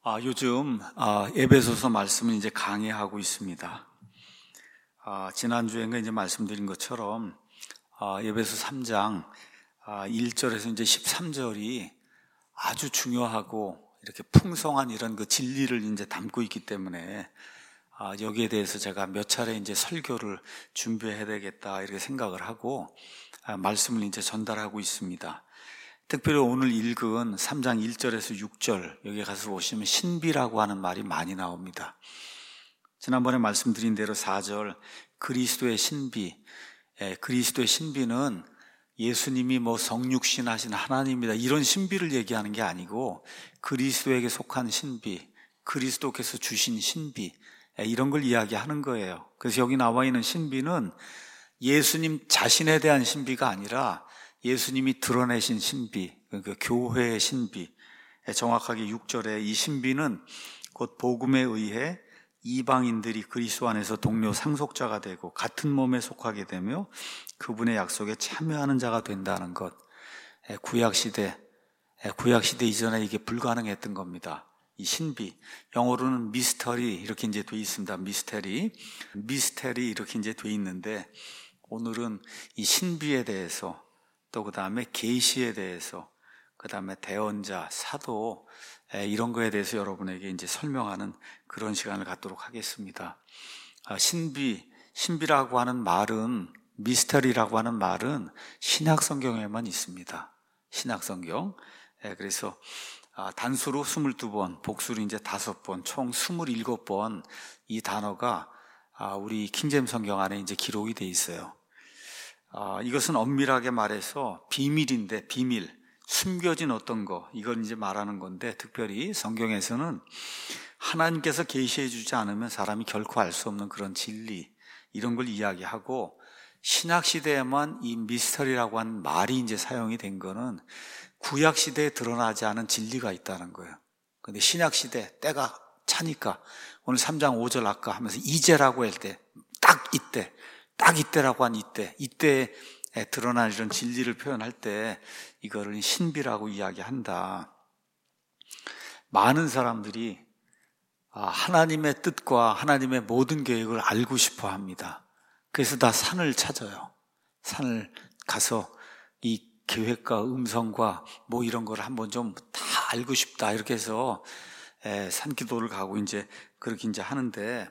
요즘 에베소서 말씀을 이제 강해하고 있습니다. 지난주에 이제 말씀드린 것처럼 에베소 3장 1절에서 이제 13절이 아주 중요하고 이렇게 풍성한 이런 그 진리를 이제 담고 있기 때문에 여기에 대해서 제가 몇 차례 이제 설교를 준비해야 되겠다 이렇게 생각을 하고 말씀을 이제 전달하고 있습니다. 특별히 오늘 읽은 3장 1절에서 6절 여기 가서 보시면 신비라고 하는 말이 많이 나옵니다. 지난번에 말씀드린 대로 4절 그리스도의 신비, 그리스도의 신비는 예수님이 성육신 하신 하나님이다 이런 신비를 얘기하는 게 아니고 그리스도에게 속한 신비, 그리스도께서 주신 신비 이런 걸 이야기하는 거예요. 그래서 여기 나와 있는 신비는 예수님 자신에 대한 신비가 아니라 예수님이 드러내신 신비, 그 교회의 신비, 정확하게 6절에 이 신비는 곧 복음에 의해 이방인들이 그리스도 안에서 동료 상속자가 되고 같은 몸에 속하게 되며 그분의 약속에 참여하는 자가 된다는 것. 구약시대 이전에 이게 불가능했던 겁니다. 이 신비, 영어로는 미스터리 이렇게 이제 돼 있습니다. 미스테리 이렇게 이제 돼 있는데 오늘은 이 신비에 대해서 또 그 다음에 계시에 대해서 그 다음에 대언자, 사도 이런 거에 대해서 여러분에게 이제 설명하는 그런 시간을 갖도록 하겠습니다. 신비라고 하는 말은 미스터리라고 하는 말은 신약 성경에만 있습니다. 신약 성경. 그래서 단수로 22번, 복수로 이제 5번, 총 27번 이 단어가 우리 킹제임스 성경 안에 이제 기록이 돼 있어요. 이것은 엄밀하게 말해서 비밀인데 비밀, 숨겨진 어떤 거 이걸 이제 말하는 건데 특별히 성경에서는 하나님께서 계시해 주지 않으면 사람이 결코 알 수 없는 그런 진리 이런 걸 이야기하고 신약 시대에만 이 미스터리라고 하는 말이 이제 사용이 된 거는 구약 시대에 드러나지 않은 진리가 있다는 거예요. 근데 신약 시대 때가 차니까 오늘 3장 5절 아까 하면서 이제라고 할 때 딱 이때라고 한 이때에 드러난 이런 진리를 표현할 때 이거를 신비라고 이야기한다. 많은 사람들이 하나님의 뜻과 하나님의 모든 계획을 알고 싶어 합니다. 그래서 다 산을 찾아요. 산을 가서 이 계획과 음성과 이런 걸 한번 좀 다 알고 싶다 이렇게 해서 산기도를 가고 이제 그렇게 이제 하는데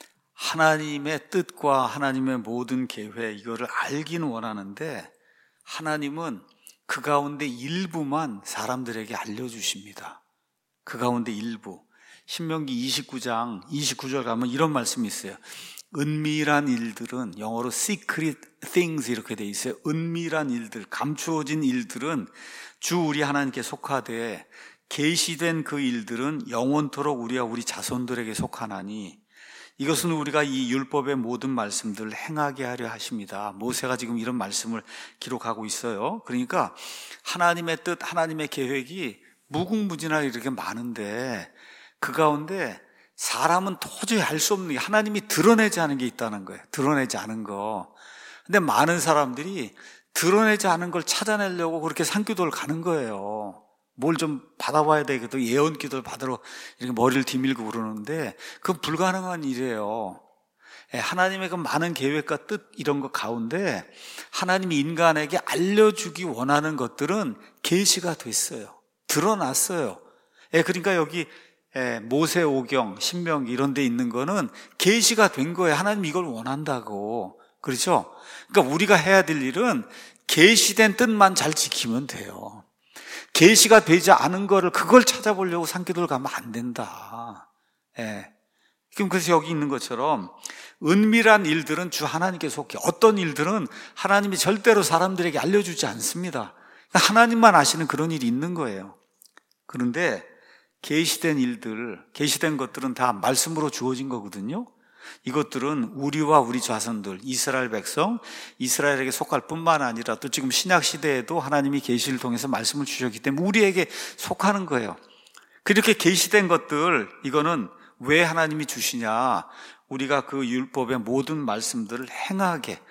하나님의 뜻과 하나님의 모든 계획 이거를 알기는 원하는데 하나님은 그 가운데 일부만 사람들에게 알려주십니다. 그 가운데 일부. 신명기 29장 29절 가면 이런 말씀이 있어요. 은밀한 일들은 영어로 secret things 이렇게 돼 있어요. 은밀한 일들, 감추어진 일들은 주 우리 하나님께 속하되 계시된 그 일들은 영원토록 우리와 우리 자손들에게 속하나니 이것은 우리가 이 율법의 모든 말씀들을 행하게 하려 하십니다. 모세가 지금 이런 말씀을 기록하고 있어요. 그러니까 하나님의 뜻, 하나님의 계획이 무궁무진하게 이렇게 많은데 그 가운데 사람은 도저히 알 수 없는 게 하나님이 드러내지 않은 게 있다는 거예요. 드러내지 않은 거. 근데 많은 사람들이 드러내지 않은 걸 찾아내려고 그렇게 산기도를 가는 거예요. 뭘 좀 받아봐야 되겠다. 예언 기도를 받으러 이렇게 머리를 뒤밀고 그러는데 그건 불가능한 일이에요. 하나님의 그 많은 계획과 뜻 이런 것 가운데 하나님이 인간에게 알려주기 원하는 것들은 계시가 됐어요. 드러났어요. 그러니까 여기 모세오경, 신명기 이런 데 있는 거는 계시가 된 거예요. 하나님 이걸 원한다고. 그렇죠? 그러니까 우리가 해야 될 일은 계시된 뜻만 잘 지키면 돼요. 계시가 되지 않은 거를 그걸 찾아보려고 산기도를 가면 안 된다. 그럼 그래서 여기 있는 것처럼 은밀한 일들은 주 하나님께 속해. 어떤 일들은 하나님이 절대로 사람들에게 알려주지 않습니다. 하나님만 아시는 그런 일이 있는 거예요. 그런데 계시된 일들, 계시된 것들은 다 말씀으로 주어진 거거든요. 이것들은 우리와 우리 자손들, 이스라엘 백성, 이스라엘에게 속할 뿐만 아니라 또 지금 신약 시대에도 하나님이 계시를 통해서 말씀을 주셨기 때문에 우리에게 속하는 거예요. 그렇게 계시된 것들, 이거는 왜 하나님이 주시냐? 우리가 그 율법의 모든 말씀들을 행하게,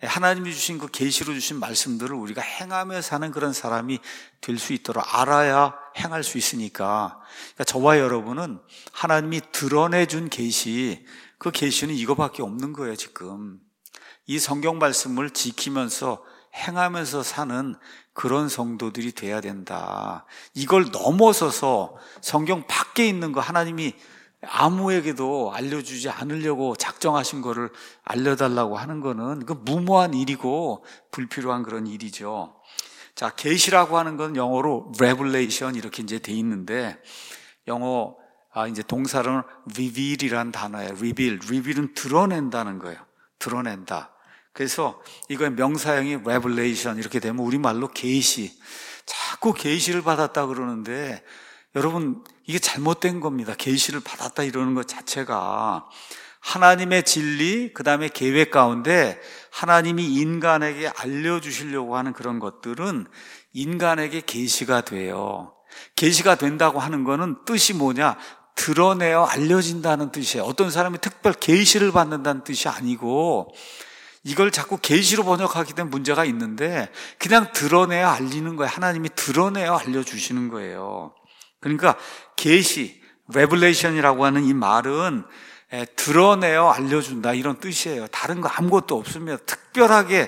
하나님이 주신 그 계시로 주신 말씀들을 우리가 행하며 사는 그런 사람이 될 수 있도록 알아야 행할 수 있으니까. 그러니까 저와 여러분은 하나님이 드러내준 계시, 그 계시는 이거밖에 없는 거예요. 지금 이 성경 말씀을 지키면서 행하면서 사는 그런 성도들이 돼야 된다. 이걸 넘어서서 성경 밖에 있는 거, 하나님이 아무에게도 알려주지 않으려고 작정하신 거를 알려달라고 하는 거는 그 무모한 일이고 불필요한 그런 일이죠. 자, 계시라고 하는 건 영어로 revelation 이렇게 이제 돼 있는데, 영어 이제 동사로는 reveal이라는 단어예요. reveal은 드러낸다는 거예요. 드러낸다. 그래서 이거의 명사형이 revelation 이렇게 되면 우리말로 계시. 자꾸 계시를 받았다 그러는데 여러분, 이게 잘못된 겁니다. 계시를 받았다 이러는 것 자체가 하나님의 진리, 그 다음에 계획 가운데 하나님이 인간에게 알려주시려고 하는 그런 것들은 인간에게 계시가 돼요. 계시가 된다고 하는 거는 뜻이 뭐냐? 드러내어 알려진다는 뜻이에요. 어떤 사람이 특별 계시를 받는다는 뜻이 아니고, 이걸 자꾸 계시로 번역하게 된 문제가 있는데 그냥 드러내어 알리는 거예요. 하나님이 드러내어 알려주시는 거예요. 그러니까 계시, revelation이라고 하는 이 말은 드러내어 알려준다 이런 뜻이에요. 다른 거 아무것도 없으면 특별하게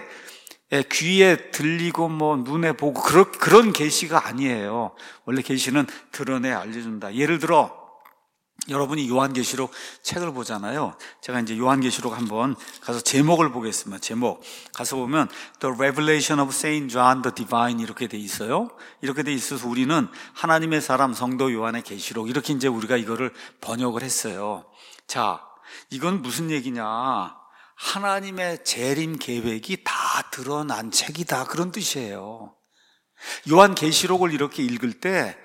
귀에 들리고 뭐 눈에 보고 그런 계시가 아니에요. 원래 계시는 드러내어 알려준다. 예를 들어 여러분이 요한계시록 책을 보잖아요. 제가 이제 요한계시록 한번 가서 제목을 보겠습니다. 제목 가서 보면 The Revelation of Saint John the Divine 이렇게 돼 있어요. 이렇게 돼 있어서 우리는 하나님의 사람 성도 요한의 계시록 이렇게 이제 우리가 이거를 번역을 했어요. 자, 이건 무슨 얘기냐? 하나님의 재림 계획이 다 드러난 책이다 그런 뜻이에요. 요한계시록을 이렇게 읽을 때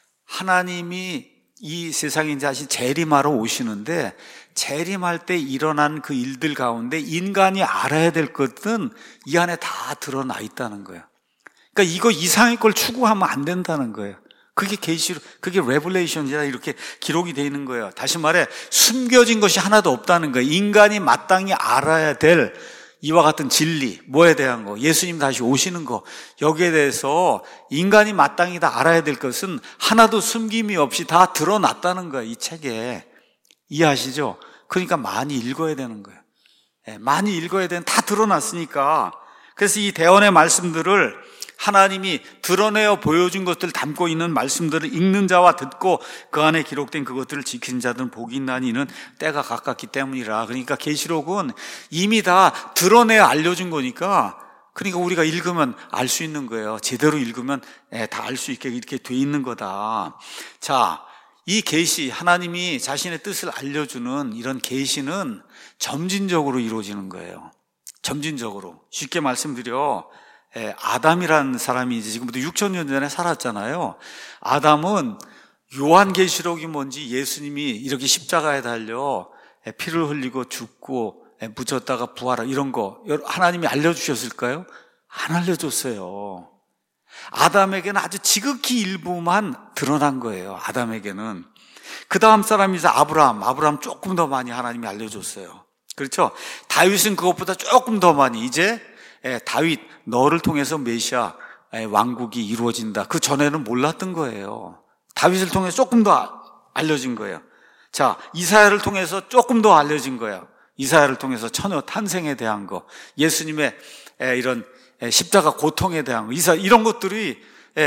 하나님이 이 세상에 이제 다시 재림하러 오시는데 재림할 때 일어난 그 일들 가운데 인간이 알아야 될 것은 이 안에 다 드러나 있다는 거예요. 그러니까 이거 이상의 걸 추구하면 안 된다는 거예요. 그게 계시로, 그게 레블레이션이라 이렇게 기록이 되어 있는 거예요. 다시 말해 숨겨진 것이 하나도 없다는 거예요. 인간이 마땅히 알아야 될 이와 같은 진리, 뭐에 대한 거, 예수님 다시 오시는 거, 여기에 대해서 인간이 마땅히 다 알아야 될 것은 하나도 숨김이 없이 다 드러났다는 거예요, 이 책에. 이해하시죠? 그러니까 많이 읽어야 되는 거예요. 많이 읽어야 되는, 다 드러났으니까. 그래서 이 대언의 말씀들을 하나님이 드러내어 보여준 것들을 담고 있는 말씀들을 읽는 자와 듣고 그 안에 기록된 그것들을 지키는 자들은 복이 있나니 이는 때가 가깝기 때문이라. 그러니까 계시록은 이미 다 드러내어 알려준 거니까, 그러니까 우리가 읽으면 알 수 있는 거예요. 제대로 읽으면 다 알 수 있게 이렇게 돼 있는 거다. 자, 이 계시, 하나님이 자신의 뜻을 알려주는 이런 계시는 점진적으로 이루어지는 거예요. 점진적으로. 쉽게 말씀드려 아담이라는 사람이 이제 지금부터 6,000년 전에 살았잖아요. 아담은 요한계시록이 뭔지, 예수님이 이렇게 십자가에 달려 피를 흘리고 죽고 묻혔다가 부활하 이런 거 하나님이 알려주셨을까요? 안 알려줬어요. 아담에게는 아주 지극히 일부만 드러난 거예요. 아담에게는. 그 다음 사람이 이제 아브라함 조금 더 많이 하나님이 알려줬어요. 그렇죠? 다윗은 그것보다 조금 더 많이. 이제 다윗, 너를 통해서 메시아 왕국이 이루어진다. 그 전에는 몰랐던 거예요. 다윗을 통해서 조금 더 알려진 거예요. 자, 이사야를 통해서 조금 더 알려진 거예요. 이사야를 통해서 처녀 탄생에 대한 거, 예수님의 이런 십자가 고통에 대한 거, 이런 것들이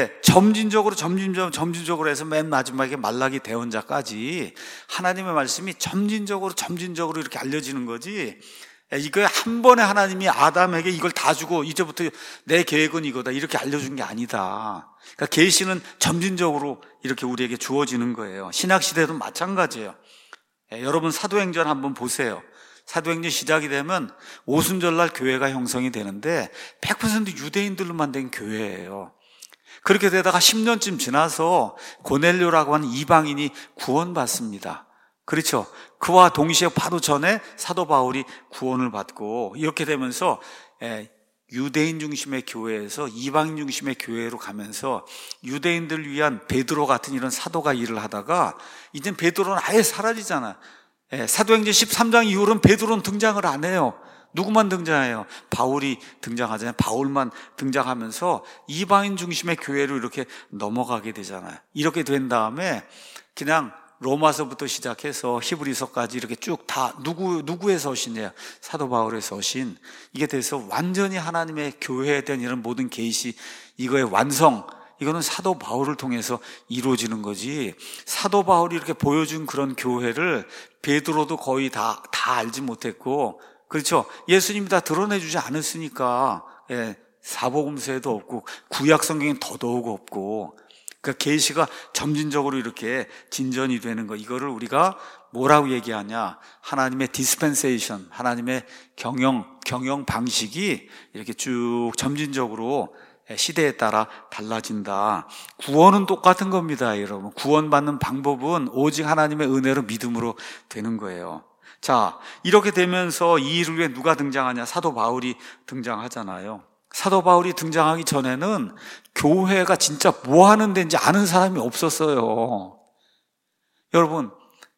점진적으로 해서 맨 마지막에 말라기 대언자까지 하나님의 말씀이 점진적으로 이렇게 알려지는 거지. 이거 한 번에 하나님이 아담에게 이걸 다 주고 이제부터 내 계획은 이거다 이렇게 알려준 게 아니다. 그러니까 계시는 점진적으로 이렇게 우리에게 주어지는 거예요. 신약시대도 마찬가지예요. 여러분 사도행전 한번 보세요. 사도행전 시작이 되면 오순절날 교회가 형성이 되는데 100% 유대인들로만 된 교회예요. 그렇게 되다가 10년쯤 지나서 고넬료라고 하는 이방인이 구원받습니다. 그렇죠. 그와 동시에 바로 전에 사도 바울이 구원을 받고 이렇게 되면서 유대인 중심의 교회에서 이방인 중심의 교회로 가면서 유대인들을 위한 베드로 같은 이런 사도가 일을 하다가 이젠 베드로는 아예 사라지잖아. 사도행전 13장 이후로는 베드로는 등장을 안 해요. 누구만 등장해요? 바울이 등장하잖아요. 바울만 등장하면서 이방인 중심의 교회로 이렇게 넘어가게 되잖아요. 이렇게 된 다음에 그냥 로마서부터 시작해서 히브리서까지 이렇게 쭉 다 누구의 서신이에요? 사도 바울의 서신. 이게 돼서 완전히 하나님의 교회에 대한 이런 모든 계시, 이거의 완성, 이거는 사도 바울을 통해서 이루어지는 거지. 사도 바울이 이렇게 보여준 그런 교회를 베드로도 거의 다 알지 못했고, 그렇죠? 예수님이 다 드러내주지 않았으니까, 사복음서에도 없고 구약 성경엔 더더욱 없고, 그러니까 계시가 점진적으로 이렇게 진전이 되는 거, 이거를 우리가 뭐라고 얘기하냐? 하나님의 디스펜세이션, 하나님의 경영 방식이 이렇게 쭉 점진적으로 시대에 따라 달라진다. 구원은 똑같은 겁니다, 여러분. 구원받는 방법은 오직 하나님의 은혜로 믿음으로 되는 거예요. 자, 이렇게 되면서 이 일 후에 누가 등장하냐? 사도 바울이 등장하잖아요. 사도 바울이 등장하기 전에는 교회가 진짜 뭐 하는 데인지 아는 사람이 없었어요. 여러분,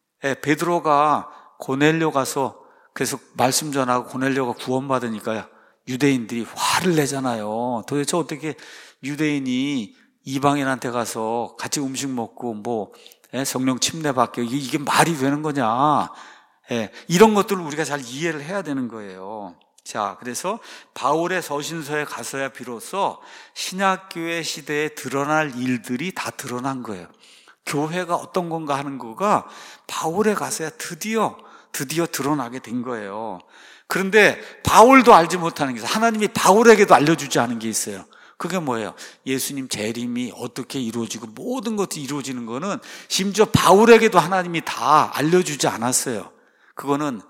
베드로가 고넬료 가서 그래서 말씀 전하고 고넬료가 구원받으니까 유대인들이 화를 내잖아요. 도대체 어떻게 유대인이 이방인한테 가서 같이 음식 먹고 성령 침례 받게, 이게 말이 되는 거냐? 이런 것들을 우리가 잘 이해를 해야 되는 거예요. 자, 그래서 바울의 서신서에 가서야 비로소 신약교회 시대에 드러날 일들이 다 드러난 거예요. 교회가 어떤 건가 하는 거가 바울에 가서야 드디어 드러나게 된 거예요. 그런데 바울도 알지 못하는 게 있어요. 하나님이 바울에게도 알려주지 않은 게 있어요. 그게 뭐예요? 예수님 재림이 어떻게 이루어지고 모든 것이 이루어지는 거는 심지어 바울에게도 하나님이 다 알려주지 않았어요. 그거는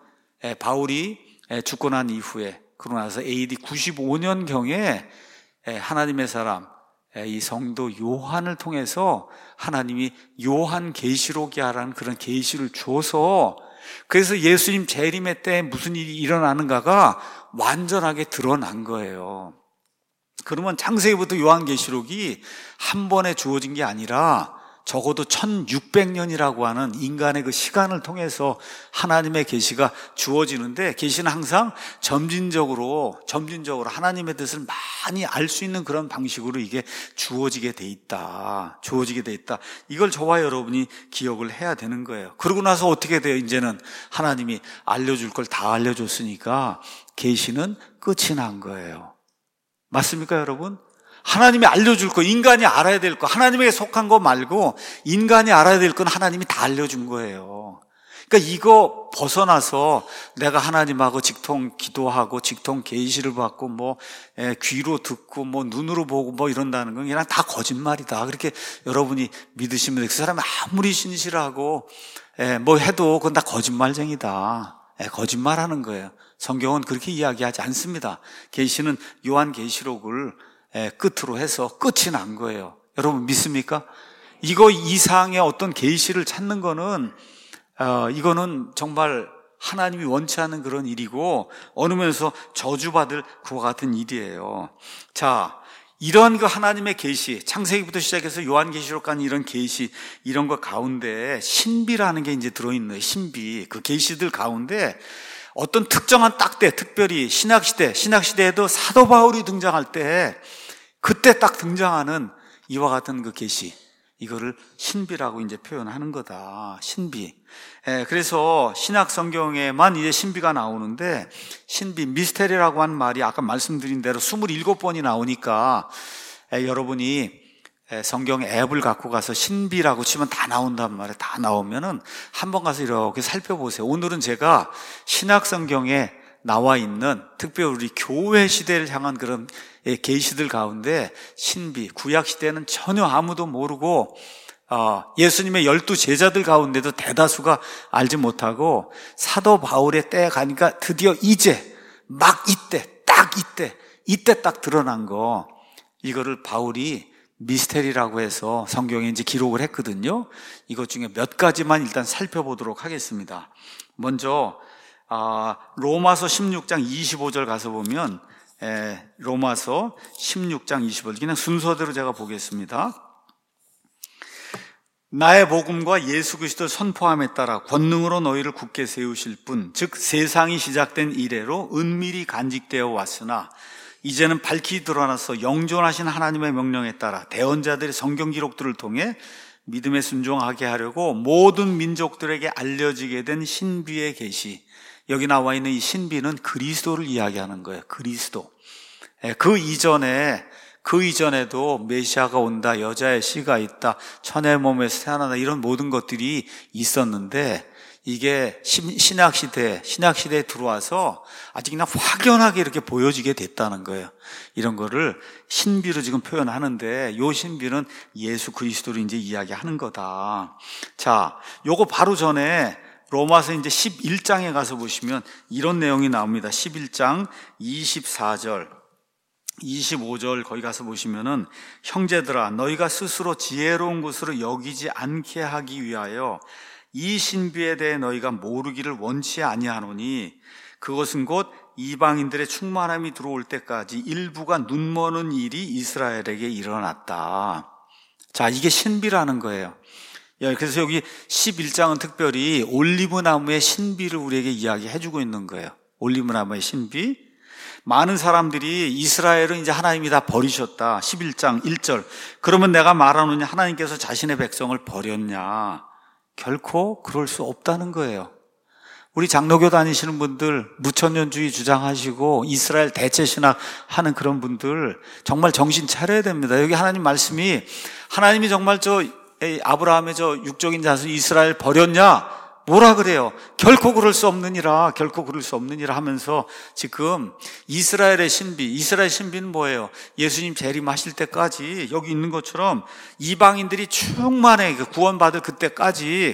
바울이 죽고 난 이후에, 그러고 나서 AD 95년경에 하나님의 사람, 이 성도 요한을 통해서 하나님이 요한 계시록이라는 그런 계시를 줘서, 그래서 예수님 재림의 때 무슨 일이 일어나는가가 완전하게 드러난 거예요. 그러면 창세기부터 요한계시록이 한 번에 주어진 게 아니라 적어도 1600년이라고 하는 인간의 그 시간을 통해서 하나님의 계시가 주어지는데, 계시는 항상 점진적으로 하나님의 뜻을 많이 알 수 있는 그런 방식으로 이게 주어지게 돼 있다. 이걸 저와 여러분이 기억을 해야 되는 거예요. 그러고 나서 어떻게 돼요? 이제는 하나님이 알려줄 걸 다 알려줬으니까 계시는 끝이 난 거예요. 맞습니까, 여러분? 하나님이 알려줄 거, 인간이 알아야 될 거, 하나님에게 속한 거 말고 인간이 알아야 될 건 하나님이 다 알려준 거예요. 그러니까 이거 벗어나서 내가 하나님하고 직통 기도하고 직통 계시를 받고 귀로 듣고 눈으로 보고 이런다는 건 그냥 다 거짓말이다. 그렇게 여러분이 믿으시면 그 사람이 아무리 신실하고 해도 그건 다 거짓말쟁이다. 거짓말하는 거예요. 성경은 그렇게 이야기하지 않습니다. 계시는 요한계시록을 끝으로 해서 끝이 난 거예요. 여러분 믿습니까? 이거 이상의 어떤 계시를 찾는 거는 이거는 정말 하나님이 원치 않는 그런 일이고 어느 면에서 저주받을 그와 같은 일이에요. 자, 이런 그 하나님의 계시, 창세기부터 시작해서 요한계시록까지 이런 계시, 이런 것 가운데 신비라는 게 이제 들어있는 거예요. 신비. 그 계시들 가운데 어떤 특정한 때, 특별히 신학시대에도 사도 바울이 등장할 때 그때 딱 등장하는 이와 같은 그 계시, 이거를 신비라고 이제 표현하는 거다. 신비. 그래서 신약 성경에만 이제 신비가 나오는데, 신비, 미스테리라고 하는 말이 아까 말씀드린 대로 27번이 나오니까 여러분이 성경 앱을 갖고 가서 신비라고 치면 다 나온단 말이에요. 다 나오면은 한번 가서 이렇게 살펴보세요. 오늘은 제가 신약 성경에 나와 있는 특별히 우리 교회 시대를 향한 그런 계시들 가운데 신비, 구약 시대는 전혀 아무도 모르고 예수님의 12 제자들 가운데도 대다수가 알지 못하고 사도 바울의 때에 가니까 드디어 이제 막 이때 딱 드러난 거, 이거를 바울이 미스테리라고 해서 성경에 이제 기록을 했거든요. 이것 중에 몇 가지만 일단 살펴보도록 하겠습니다. 먼저 로마서 16장 25절 가서 보면, 로마서 16장 25절, 그냥 순서대로 제가 보겠습니다. 나의 복음과 예수 그리스도를 선포함에 따라 권능으로 너희를 굳게 세우실 분, 즉 세상이 시작된 이래로 은밀히 간직되어 왔으나 이제는 밝히 드러나서 영존하신 하나님의 명령에 따라 대언자들의 성경 기록들을 통해 믿음에 순종하게 하려고 모든 민족들에게 알려지게 된 신비의 계시. 여기 나와 있는 이 신비는 그리스도를 이야기하는 거예요. 그리스도. 그 이전에도 메시아가 온다, 여자의 씨가 있다, 천의 몸에서 태어난다, 이런 모든 것들이 있었는데 이게 신약시대에 들어와서 아주 그냥 확연하게 이렇게 보여지게 됐다는 거예요. 이런 거를 신비로 지금 표현하는데 이 신비는 예수 그리스도를 이제 이야기하는 거다. 자, 요거 바로 전에 로마서 이제 11장에 가서 보시면 이런 내용이 나옵니다. 11장 24절. 25절 거기 가서 보시면은 형제들아 너희가 스스로 지혜로운 것으로 여기지 않게 하기 위하여 이 신비에 대해 너희가 모르기를 원치 아니하노니 그것은 곧 이방인들의 충만함이 들어올 때까지 일부가 눈머는 일이 이스라엘에게 일어났다. 자, 이게 신비라는 거예요. 그래서 여기 11장은 특별히 올리브 나무의 신비를 우리에게 이야기해주고 있는 거예요. 올리브 나무의 신비. 많은 사람들이 이스라엘은 이제 하나님이 다 버리셨다. 11장 1절. 그러면 내가 말하노니 하나님께서 자신의 백성을 버렸냐? 결코 그럴 수 없다는 거예요. 우리 장로교 다니시는 분들, 무천년주의 주장하시고 이스라엘 대체신학 하는 그런 분들 정말 정신 차려야 됩니다. 여기 하나님 말씀이 하나님이 정말 아브라함의 육적인 자손 이스라엘 버렸냐? 뭐라 그래요? 결코 그럴 수 없느니라 하면서 지금 이스라엘 신비는 뭐예요? 예수님 재림하실 때까지 여기 있는 것처럼 이방인들이 충만해 구원받을 그때까지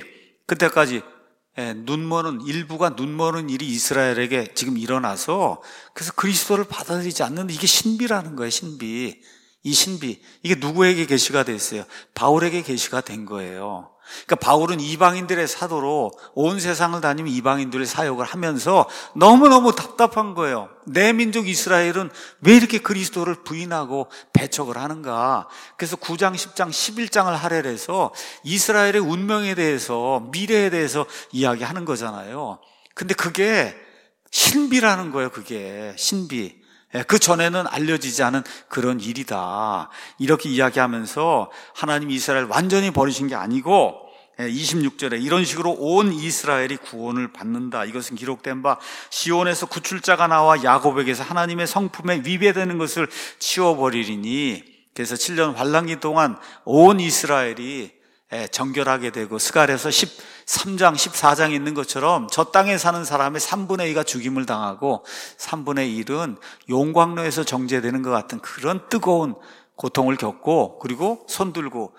일부가 눈머는 일이 이스라엘에게 지금 일어나서 그래서 그리스도를 받아들이지 않는 이게 신비라는 거예요. 신비. 이 신비, 이게 누구에게 계시가 됐어요? 바울에게 계시가 된 거예요. 그러니까 바울은 이방인들의 사도로 온 세상을 다니며 이방인들의 사역을 하면서 너무너무 답답한 거예요. 내 민족 이스라엘은 왜 이렇게 그리스도를 부인하고 배척을 하는가? 그래서 9장, 10장, 11장을 할애해서 이스라엘의 운명에 대해서, 미래에 대해서 이야기하는 거잖아요. 근데 그게 신비라는 거예요. 그게 신비. 그 전에는 알려지지 않은 그런 일이다. 이렇게 이야기하면서 하나님 이스라엘 완전히 버리신 게 아니고 26절에 이런 식으로 온 이스라엘이 구원을 받는다. 이것은 기록된 바 시온에서 구출자가 나와 야곱에게서 하나님의 성품에 위배되는 것을 치워버리리니 그래서 7년 환란기 동안 온 이스라엘이 정결하게 되고 스갈에서 13장, 14장에 있는 것처럼 저 땅에 사는 사람의 3분의 2가 죽임을 당하고 3분의 1은 용광로에서 정죄되는 것 같은 그런 뜨거운 고통을 겪고 그리고 손들고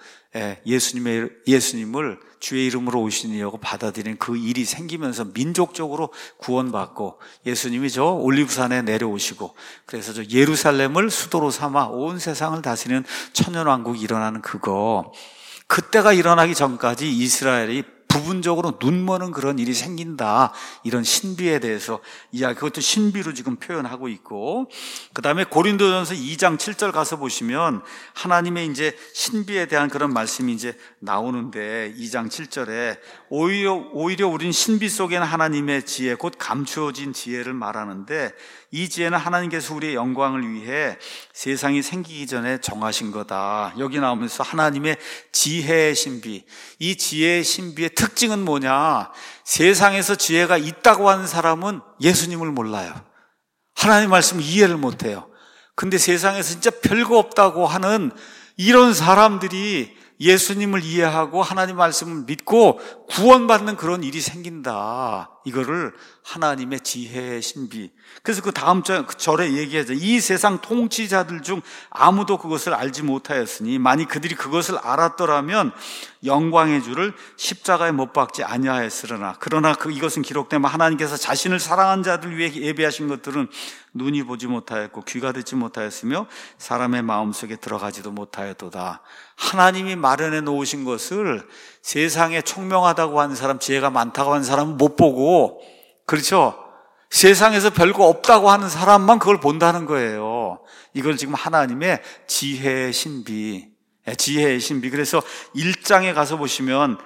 예수님을 주의 이름으로 오시니라고 받아들이는 그 일이 생기면서 민족적으로 구원받고 예수님이 저 올리브산에 내려오시고 그래서 저 예루살렘을 수도로 삼아 온 세상을 다스리는 천년왕국이 일어나는 그때가 일어나기 전까지 이스라엘이 부분적으로 눈머는 그런 일이 생긴다. 이런 신비에 대해서 그것도 신비로 지금 표현하고 있고, 그 다음에 고린도전서 2장 7절 가서 보시면 하나님의 이제 신비에 대한 그런 말씀이 이제 나오는데 2장 7절에 오히려 우린 신비 속에는 하나님의 지혜, 곧 감추어진 지혜를 말하는데 이 지혜는 하나님께서 우리의 영광을 위해 세상이 생기기 전에 정하신 거다. 여기 나오면서 하나님의 지혜의 신비, 이 지혜의 신비의 특징은 뭐냐? 세상에서 지혜가 있다고 하는 사람은 예수님을 몰라요. 하나님 말씀을 이해를 못해요. 근데 세상에서 진짜 별거 없다고 하는 이런 사람들이 예수님을 이해하고 하나님 말씀을 믿고 구원받는 그런 일이 생긴다. 이거를 하나님의 지혜의 신비. 그래서 그 다음 절에 얘기하죠. 이 세상 통치자들 중 아무도 그것을 알지 못하였으니 만일 그들이 그것을 알았더라면 영광의 주를 십자가에 못 박지 아니하였으려나. 그러나 이것은 기록되면 하나님께서 자신을 사랑한 자들 위해 예비하신 것들은 눈이 보지 못하였고 귀가 듣지 못하였으며 사람의 마음속에 들어가지도 못하였도다. 하나님이 마련해 놓으신 것을 세상에 총명하다고 하는 사람, 지혜가 많다고 하는 사람은 못 보고, 그렇죠? 세상에서 별거 없다고 하는 사람만 그걸 본다는 거예요. 이걸 지금 하나님의 지혜의 신비, 지혜의 신비. 그래서 1장에 가서 보시면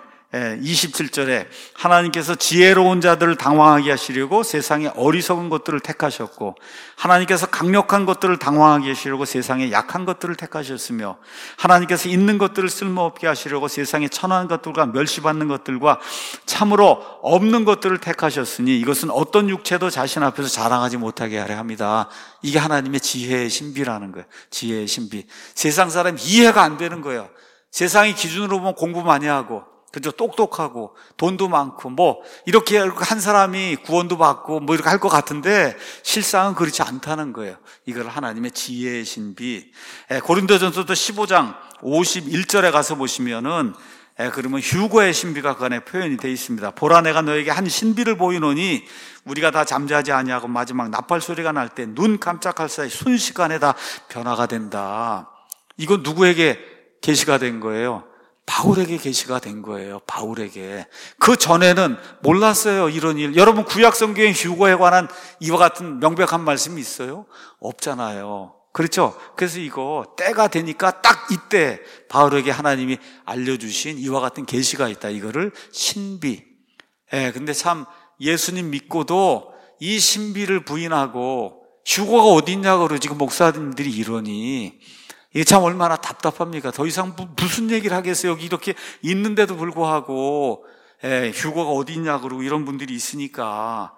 27절에 하나님께서 지혜로운 자들을 당황하게 하시려고 세상에 어리석은 것들을 택하셨고, 하나님께서 강력한 것들을 당황하게 하시려고 세상에 약한 것들을 택하셨으며, 하나님께서 있는 것들을 쓸모없게 하시려고 세상에 천한 것들과 멸시받는 것들과 참으로 없는 것들을 택하셨으니 이것은 어떤 육체도 자신 앞에서 자랑하지 못하게 하려 합니다. 이게 하나님의 지혜의 신비라는 거예요. 지혜의 신비. 세상 사람 이해가 안 되는 거예요. 세상의 기준으로 보면 공부 많이 하고, 그죠? 똑똑하고 돈도 많고 이렇게 한 사람이 구원도 받고 이렇게 할 것 같은데 실상은 그렇지 않다는 거예요. 이걸 하나님의 지혜의 신비. 고린도전서도 15장 51절에 가서 보시면은 그러면 휴거의 신비가 그 안에 표현이 되어 있습니다. 보라, 내가 너에게 한 신비를 보이노니 우리가 다 잠자지 아니하고 마지막 나팔 소리가 날 때 눈 깜짝할 사이 순식간에 다 변화가 된다. 이거 누구에게 계시가 된 거예요? 바울에게 계시가 된 거예요. 바울에게. 그 전에는 몰랐어요, 이런 일. 여러분, 구약 성경에 휴거에 관한 이와 같은 명백한 말씀이 있어요? 없잖아요. 그렇죠? 그래서 이거 때가 되니까 딱 이때 바울에게 하나님이 알려주신 이와 같은 계시가 있다. 이거를 신비. 근데 참 예수님 믿고도 이 신비를 부인하고 휴거가 어디 있냐고 그러지, 지금 목사님들이 이러니 이게 참 얼마나 답답합니까? 더 이상 무슨 얘기를 하겠어요? 여기 이렇게 있는데도 불구하고 휴거가 어디 있냐 그러고 이런 분들이 있으니까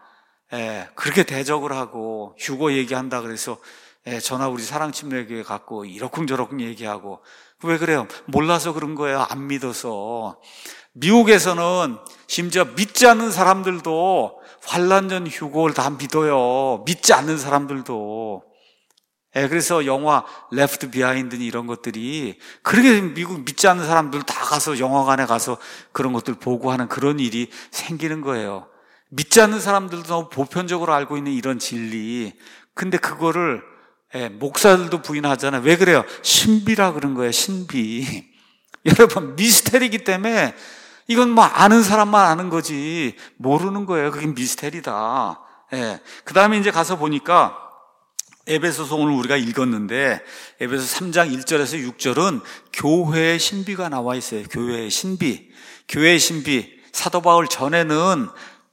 그렇게 대적을 하고 휴거 얘기한다 그래서 전화 우리 사랑침례교회 갖고 이러쿵저러쿵 얘기하고. 왜 그래요? 몰라서 그런 거예요. 안 믿어서. 미국에서는 심지어 믿지 않는 사람들도 환란 전 휴거를 다 믿어요. 믿지 않는 사람들도. 그래서 영화 레프트 비하인드니 이런 것들이 그렇게 미국 믿지 않는 사람들 다 가서 영화관에 가서 그런 것들 보고 하는 그런 일이 생기는 거예요. 믿지 않는 사람들도 너무 보편적으로 알고 있는 이런 진리. 근데 그거를 목사들도 부인하잖아요. 왜 그래요? 신비라 그런 거예요. 신비. 여러분, 미스테리이기 때문에 이건 아는 사람만 아는 거지 모르는 거예요. 그게 미스테리다. 그 다음에 이제 가서 보니까 에베소서 오늘 우리가 읽었는데 에베소 3장 1절에서 6절은 교회의 신비가 나와 있어요. 교회의 신비. 교회의 신비. 사도 바울 전에는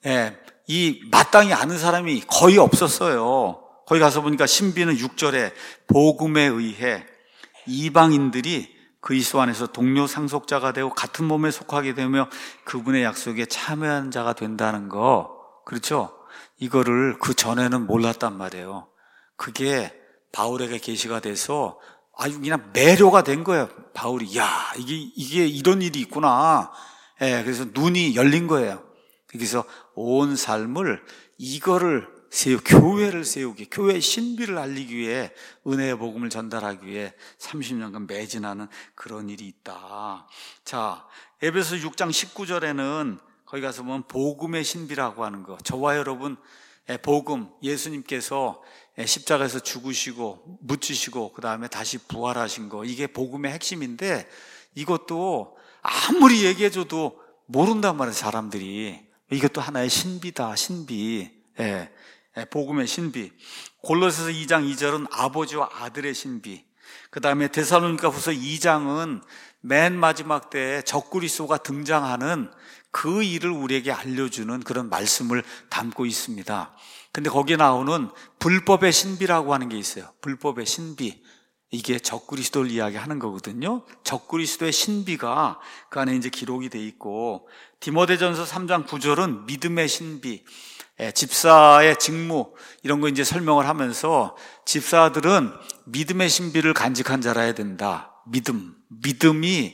이 마땅히 아는 사람이 거의 없었어요. 거기 가서 보니까 신비는 6절에 복음에 의해 이방인들이 그리스도 안에서 동료 상속자가 되고 같은 몸에 속하게 되며 그분의 약속에 참여한 자가 된다는 거. 그렇죠? 이거를 그 전에는 몰랐단 말이에요. 그게 바울에게 계시가 돼서 아주 그냥 매료가 된 거예요. 바울이 이게 이런 일이 있구나. 그래서 눈이 열린 거예요. 그래서 온 삶을 이거를 교회를 세우기, 교회의 신비를 알리기 위해 은혜의 복음을 전달하기 위해 30년간 매진하는 그런 일이 있다. 자, 에베소 6장 19절에는 거기 가서 보면 복음의 신비라고 하는 거. 저와 여러분 복음, 예수님께서 십자가에서 죽으시고 묻히시고 그 다음에 다시 부활하신 거, 이게 복음의 핵심인데 이것도 아무리 얘기해줘도 모른단 말이에요. 사람들이. 이것도 하나의 신비다. 신비. 복음의 신비. 골로새서 2장 2절은 아버지와 아들의 신비. 그 다음에 데살로니가 후서 2장은 맨 마지막 때에 적그리스도가 등장하는 그 일을 우리에게 알려주는 그런 말씀을 담고 있습니다. 근데 거기에 나오는 불법의 신비라고 하는 게 있어요. 불법의 신비. 이게 적그리스도를 이야기하는 거거든요. 적그리스도의 신비가 그 안에 이제 기록이 돼 있고, 디모데전서 3장 9절은 믿음의 신비, 집사의 직무 이런 거 이제 설명을 하면서 집사들은 믿음의 신비를 간직한 자라야 된다. 믿음이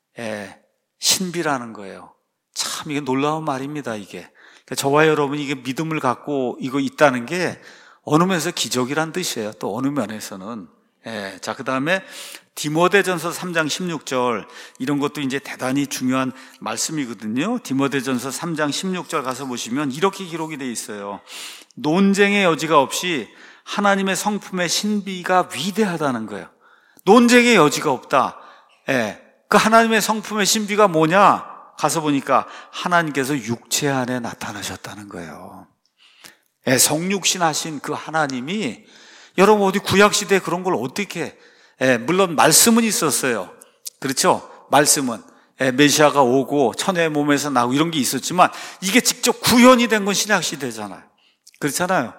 신비라는 거예요. 참 이게 놀라운 말입니다. 이게 저와 여러분이 이게 믿음을 갖고 이거 있다는 게 어느 면에서 기적이란 뜻이에요. 또 어느 면에서는. 자, 그 다음에 디모데전서 3장 16절 이런 것도 이제 대단히 중요한 말씀이거든요. 디모데전서 3장 16절 가서 보시면 이렇게 기록이 되어 있어요. 논쟁의 여지가 없이 하나님의 성품의 신비가 위대하다는 거예요. 논쟁의 여지가 없다. 그 하나님의 성품의 신비가 뭐냐? 가서 보니까 하나님께서 육체 안에 나타나셨다는 거예요. 성육신 하신 그 하나님이 여러분 어디 구약시대에 그런 걸 어떻게 물론 말씀은 있었어요. 그렇죠? 말씀은 메시아가 오고 천의 몸에서 나오고 이런 게 있었지만 이게 직접 구현이 된 건 신약 시대잖아요. 그렇잖아요.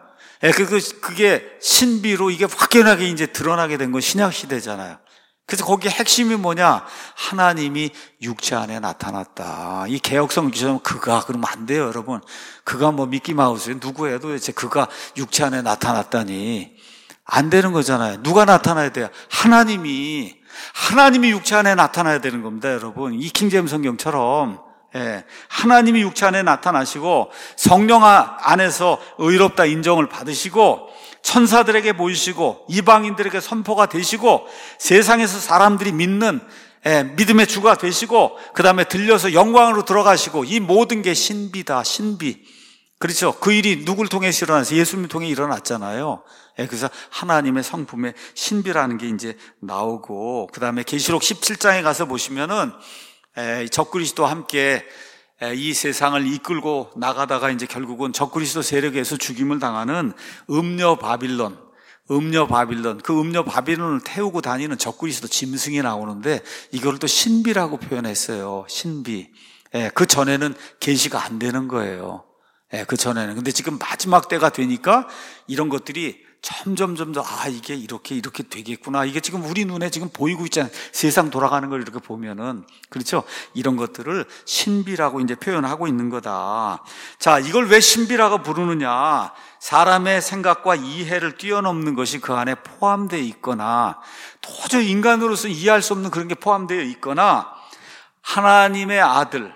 그게 신비로 이게 확연하게 이제 드러나게 된 건 신약 시대잖아요. 그래서 거기에 핵심이 뭐냐? 하나님이 육체 안에 나타났다. 이 개역성 기자는 그가 그러면 안 돼요, 여러분. 그가 뭐 미키마우스예요? 누구예요? 도대체 그가 육체 안에 나타났다니. 안 되는 거잖아요. 누가 나타나야 돼요? 하나님이 육체 안에 나타나야 되는 겁니다, 여러분. 이 킹제임스 성경처럼. 하나님이 육체 안에 나타나시고 성령 안에서 의롭다 인정을 받으시고 천사들에게 보이시고 이방인들에게 선포가 되시고 세상에서 사람들이 믿는 믿음의 주가 되시고 그 다음에 들려서 영광으로 들어가시고 이 모든 게 신비다, 신비. 그렇죠? 그 일이 누굴 통해서 일어나서 예수님 통해 일어났잖아요. 그래서 하나님의 성품의 신비라는 게 이제 나오고 그 다음에 계시록 17장에 가서 보시면은 적그리스도와 함께 이 세상을 이끌고 나가다가 이제 결국은 적그리스도 세력에서 죽임을 당하는 음녀 바빌론, 그 음녀 바빌론을 태우고 다니는 적그리스도 짐승이 나오는데 이걸 또 신비라고 표현했어요. 신비. 그 전에는 계시가 안 되는 거예요. 그 전에는. 근데 지금 마지막 때가 되니까 이런 것들이 점점 이게 이렇게 되겠구나. 이게 지금 우리 눈에 지금 보이고 있잖아요. 세상 돌아가는 걸 이렇게 보면은. 그렇죠? 이런 것들을 신비라고 이제 표현하고 있는 거다. 자, 이걸 왜 신비라고 부르느냐? 사람의 생각과 이해를 뛰어넘는 것이 그 안에 포함되어 있거나 도저히 인간으로서 이해할 수 없는 그런 게 포함되어 있거나 하나님의 아들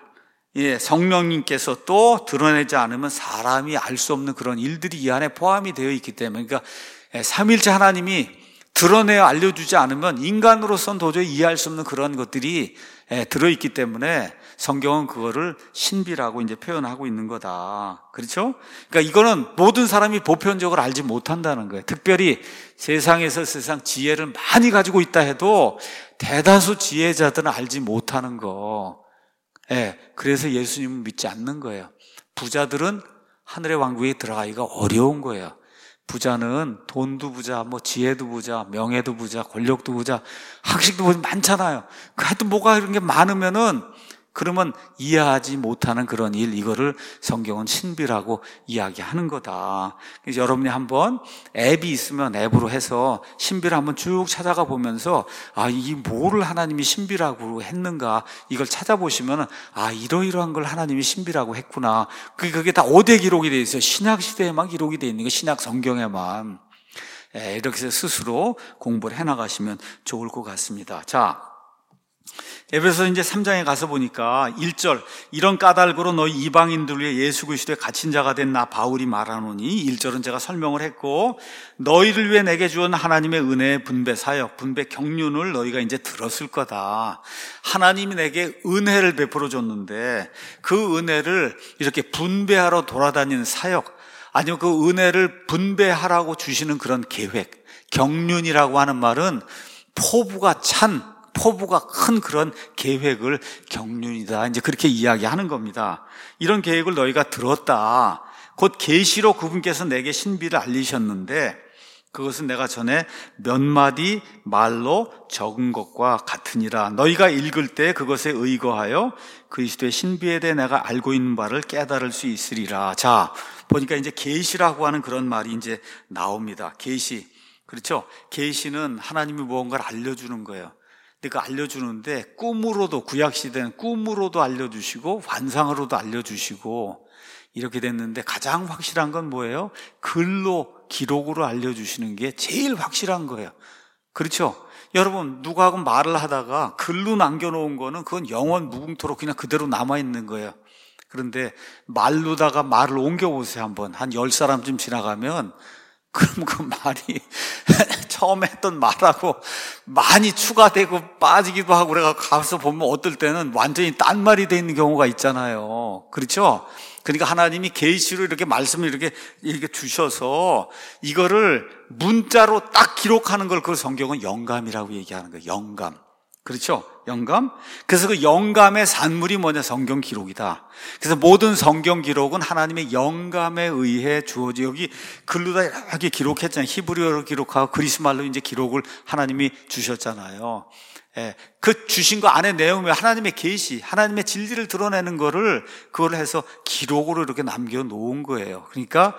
성령님께서 또 드러내지 않으면 사람이 알 수 없는 그런 일들이 이 안에 포함이 되어 있기 때문에 그러니까 삼위일체 하나님이 드러내어 알려주지 않으면 인간으로서는 도저히 이해할 수 없는 그런 것들이 들어있기 때문에 성경은 그거를 신비라고 이제 표현하고 있는 거다. 그렇죠? 그러니까 이거는 모든 사람이 보편적으로 알지 못한다는 거예요. 특별히 세상에서 세상 지혜를 많이 가지고 있다 해도 대다수 지혜자들은 알지 못하는 거. 그래서 예수님을 믿지 않는 거예요. 부자들은 하늘의 왕국에 들어가기가 어려운 거예요. 부자는 돈도 부자, 뭐 지혜도 부자, 명예도 부자, 권력도 부자, 학식도 부자 많잖아요. 하여튼 뭐가 이런 게 많으면은 그러면 이해하지 못하는 그런 일, 이거를 성경은 신비라고 이야기하는 거다. 그래서 여러분이 한번 앱이 있으면 앱으로 해서 신비를 한번 쭉 찾아가 보면서 이 뭐를 하나님이 신비라고 했는가 이걸 찾아보시면은 이러이러한 걸 하나님이 신비라고 했구나. 그게 다 어디에 기록이 되어 있어요? 신약 시대에만 기록이 되어 있는 거, 신약 성경에만. 이렇게 해서 스스로 공부를 해나가시면 좋을 것 같습니다. 자, 에베소 이제 3장에 가서 보니까 1절 이런 까닭으로 너희 이방인들 위해 예수 그리스도의 갇힌 자가 된 나 바울이 말하노니 1절은 제가 설명을 했고 너희를 위해 내게 주은 하나님의 은혜의 분배 사역, 분배 경륜을 너희가 이제 들었을 거다. 하나님이 내게 은혜를 베풀어 줬는데 그 은혜를 이렇게 분배하러 돌아다니는 사역, 아니면 그 은혜를 분배하라고 주시는 그런 계획, 경륜이라고 하는 말은 포부가 큰 그런 계획을 경륜이다. 이제 그렇게 이야기하는 겁니다. 이런 계획을 너희가 들었다. 곧 계시로 그분께서 내게 신비를 알리셨는데 그것은 내가 전에 몇 마디 말로 적은 것과 같으니라. 너희가 읽을 때 그것에 의거하여 그리스도의 신비에 대해 내가 알고 있는 바를 깨달을 수 있으리라. 자, 보니까 이제 계시라고 하는 그런 말이 이제 나옵니다. 계시. 그렇죠? 계시는 하나님이 무언가를 알려주는 거예요. 그 알려주는데 꿈으로도, 구약시대는 꿈으로도 알려주시고 환상으로도 알려주시고 이렇게 됐는데 가장 확실한 건 뭐예요? 글로, 기록으로 알려주시는 게 제일 확실한 거예요. 그렇죠? 여러분, 누구하고 말을 하다가 글로 남겨놓은 거는 그건 영원 무궁토록 그냥 그대로 남아있는 거예요. 그런데 말로다가 말을 옮겨보세요. 한번 한 10사람쯤 지나가면 그럼 그 말이 처음에 했던 말하고 많이 추가되고 빠지기도 하고 그래가 가서 보면 어떨 때는 완전히 딴 말이 돼 있는 경우가 있잖아요. 그렇죠? 그러니까 하나님이 계시로 이렇게 말씀을 이렇게 주셔서 이거를 문자로 딱 기록하는 걸 그 성경은 영감이라고 얘기하는 거예요. 영감. 그렇죠? 영감? 그래서 그 영감의 산물이 뭐냐? 성경 기록이다. 그래서 모든 성경 기록은 하나님의 영감에 의해 주어지, 여기 글로다 이렇게 기록했잖아요. 히브리어로 기록하고 그리스말로 이제 기록을 하나님이 주셨잖아요. 그 주신 거 안에 내용이 하나님의 계시, 하나님의 진리를 드러내는 거를 그걸 해서 기록으로 이렇게 남겨 놓은 거예요. 그러니까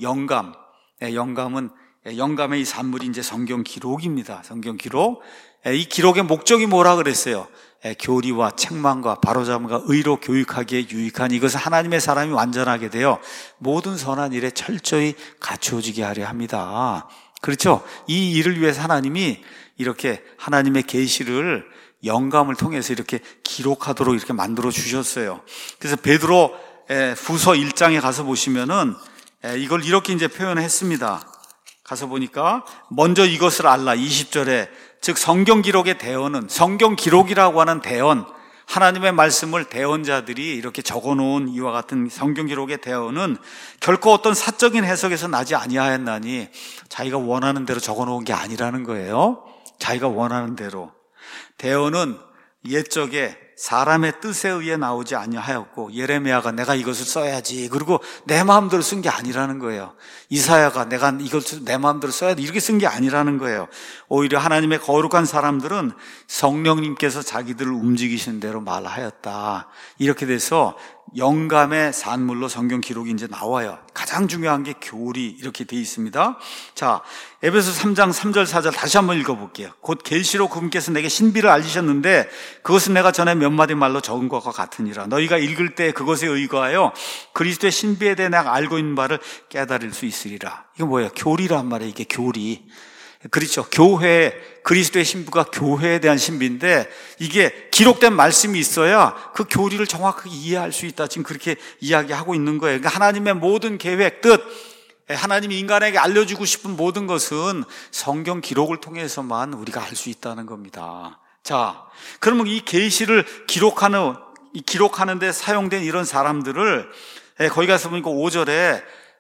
영감의 이 산물이 이제 성경 기록입니다. 성경 기록. 이 기록의 목적이 뭐라 그랬어요? 교리와 책망과 바로잡음과 의로 교육하기에 유익한 이것은 하나님의 사람이 완전하게 되어 모든 선한 일에 철저히 갖추어지게 하려 합니다. 그렇죠? 이 일을 위해서 하나님이 이렇게 하나님의 계시를 영감을 통해서 이렇게 기록하도록 이렇게 만들어 주셨어요. 그래서 베드로 후서 1장에 가서 보시면은 이걸 이렇게 이제 표현했습니다. 가서 보니까 먼저 이것을 알라 20절에 즉 성경 기록의 대언은 성경 기록이라고 하는 대언 하나님의 말씀을 대언자들이 이렇게 적어놓은 이와 같은 성경 기록의 대언은 결코 어떤 사적인 해석에서 나지 아니하였나니 자기가 원하는 대로 적어놓은 게 아니라는 거예요. 자기가 원하는 대로. 대언은 옛적에 사람의 뜻에 의해 나오지 아니하였고 예레미야가 내가 이것을 써야지 그리고 내 마음대로 쓴 게 아니라는 거예요. 이사야가 내가 이것을 내 마음대로 써야 돼 이렇게 쓴 게 아니라는 거예요. 오히려 하나님의 거룩한 사람들은 성령님께서 자기들을 움직이시는 대로 말하였다. 이렇게 돼서 영감의 산물로 성경 기록이 이제 나와요. 가장 중요한 게 교리 이렇게 돼 있습니다. 자, 에베소 3장 3절 4절 다시 한번 읽어볼게요. 곧 계시로 그분께서 내게 신비를 알리셨는데 그것은 내가 전에 몇 마디 말로 적은 것과 같으니라. 너희가 읽을 때 그것에 의거하여 그리스도의 신비에 대해 내가 알고 있는 바를 깨달을 수 있으리라. 이게 뭐예요? 교리란 말이에요. 이게 교리. 그렇죠. 교회, 그리스도의 신부가 교회에 대한 신비인데 이게 기록된 말씀이 있어야 그 교리를 정확하게 이해할 수 있다. 지금 그렇게 이야기하고 있는 거예요. 그러니까 하나님의 모든 계획, 뜻, 하나님이 인간에게 알려주고 싶은 모든 것은 성경 기록을 통해서만 우리가 알 수 있다는 겁니다. 자, 그러면 이 계시를 기록하는데 사용된 이런 사람들을 거기 가서 보니까 5절에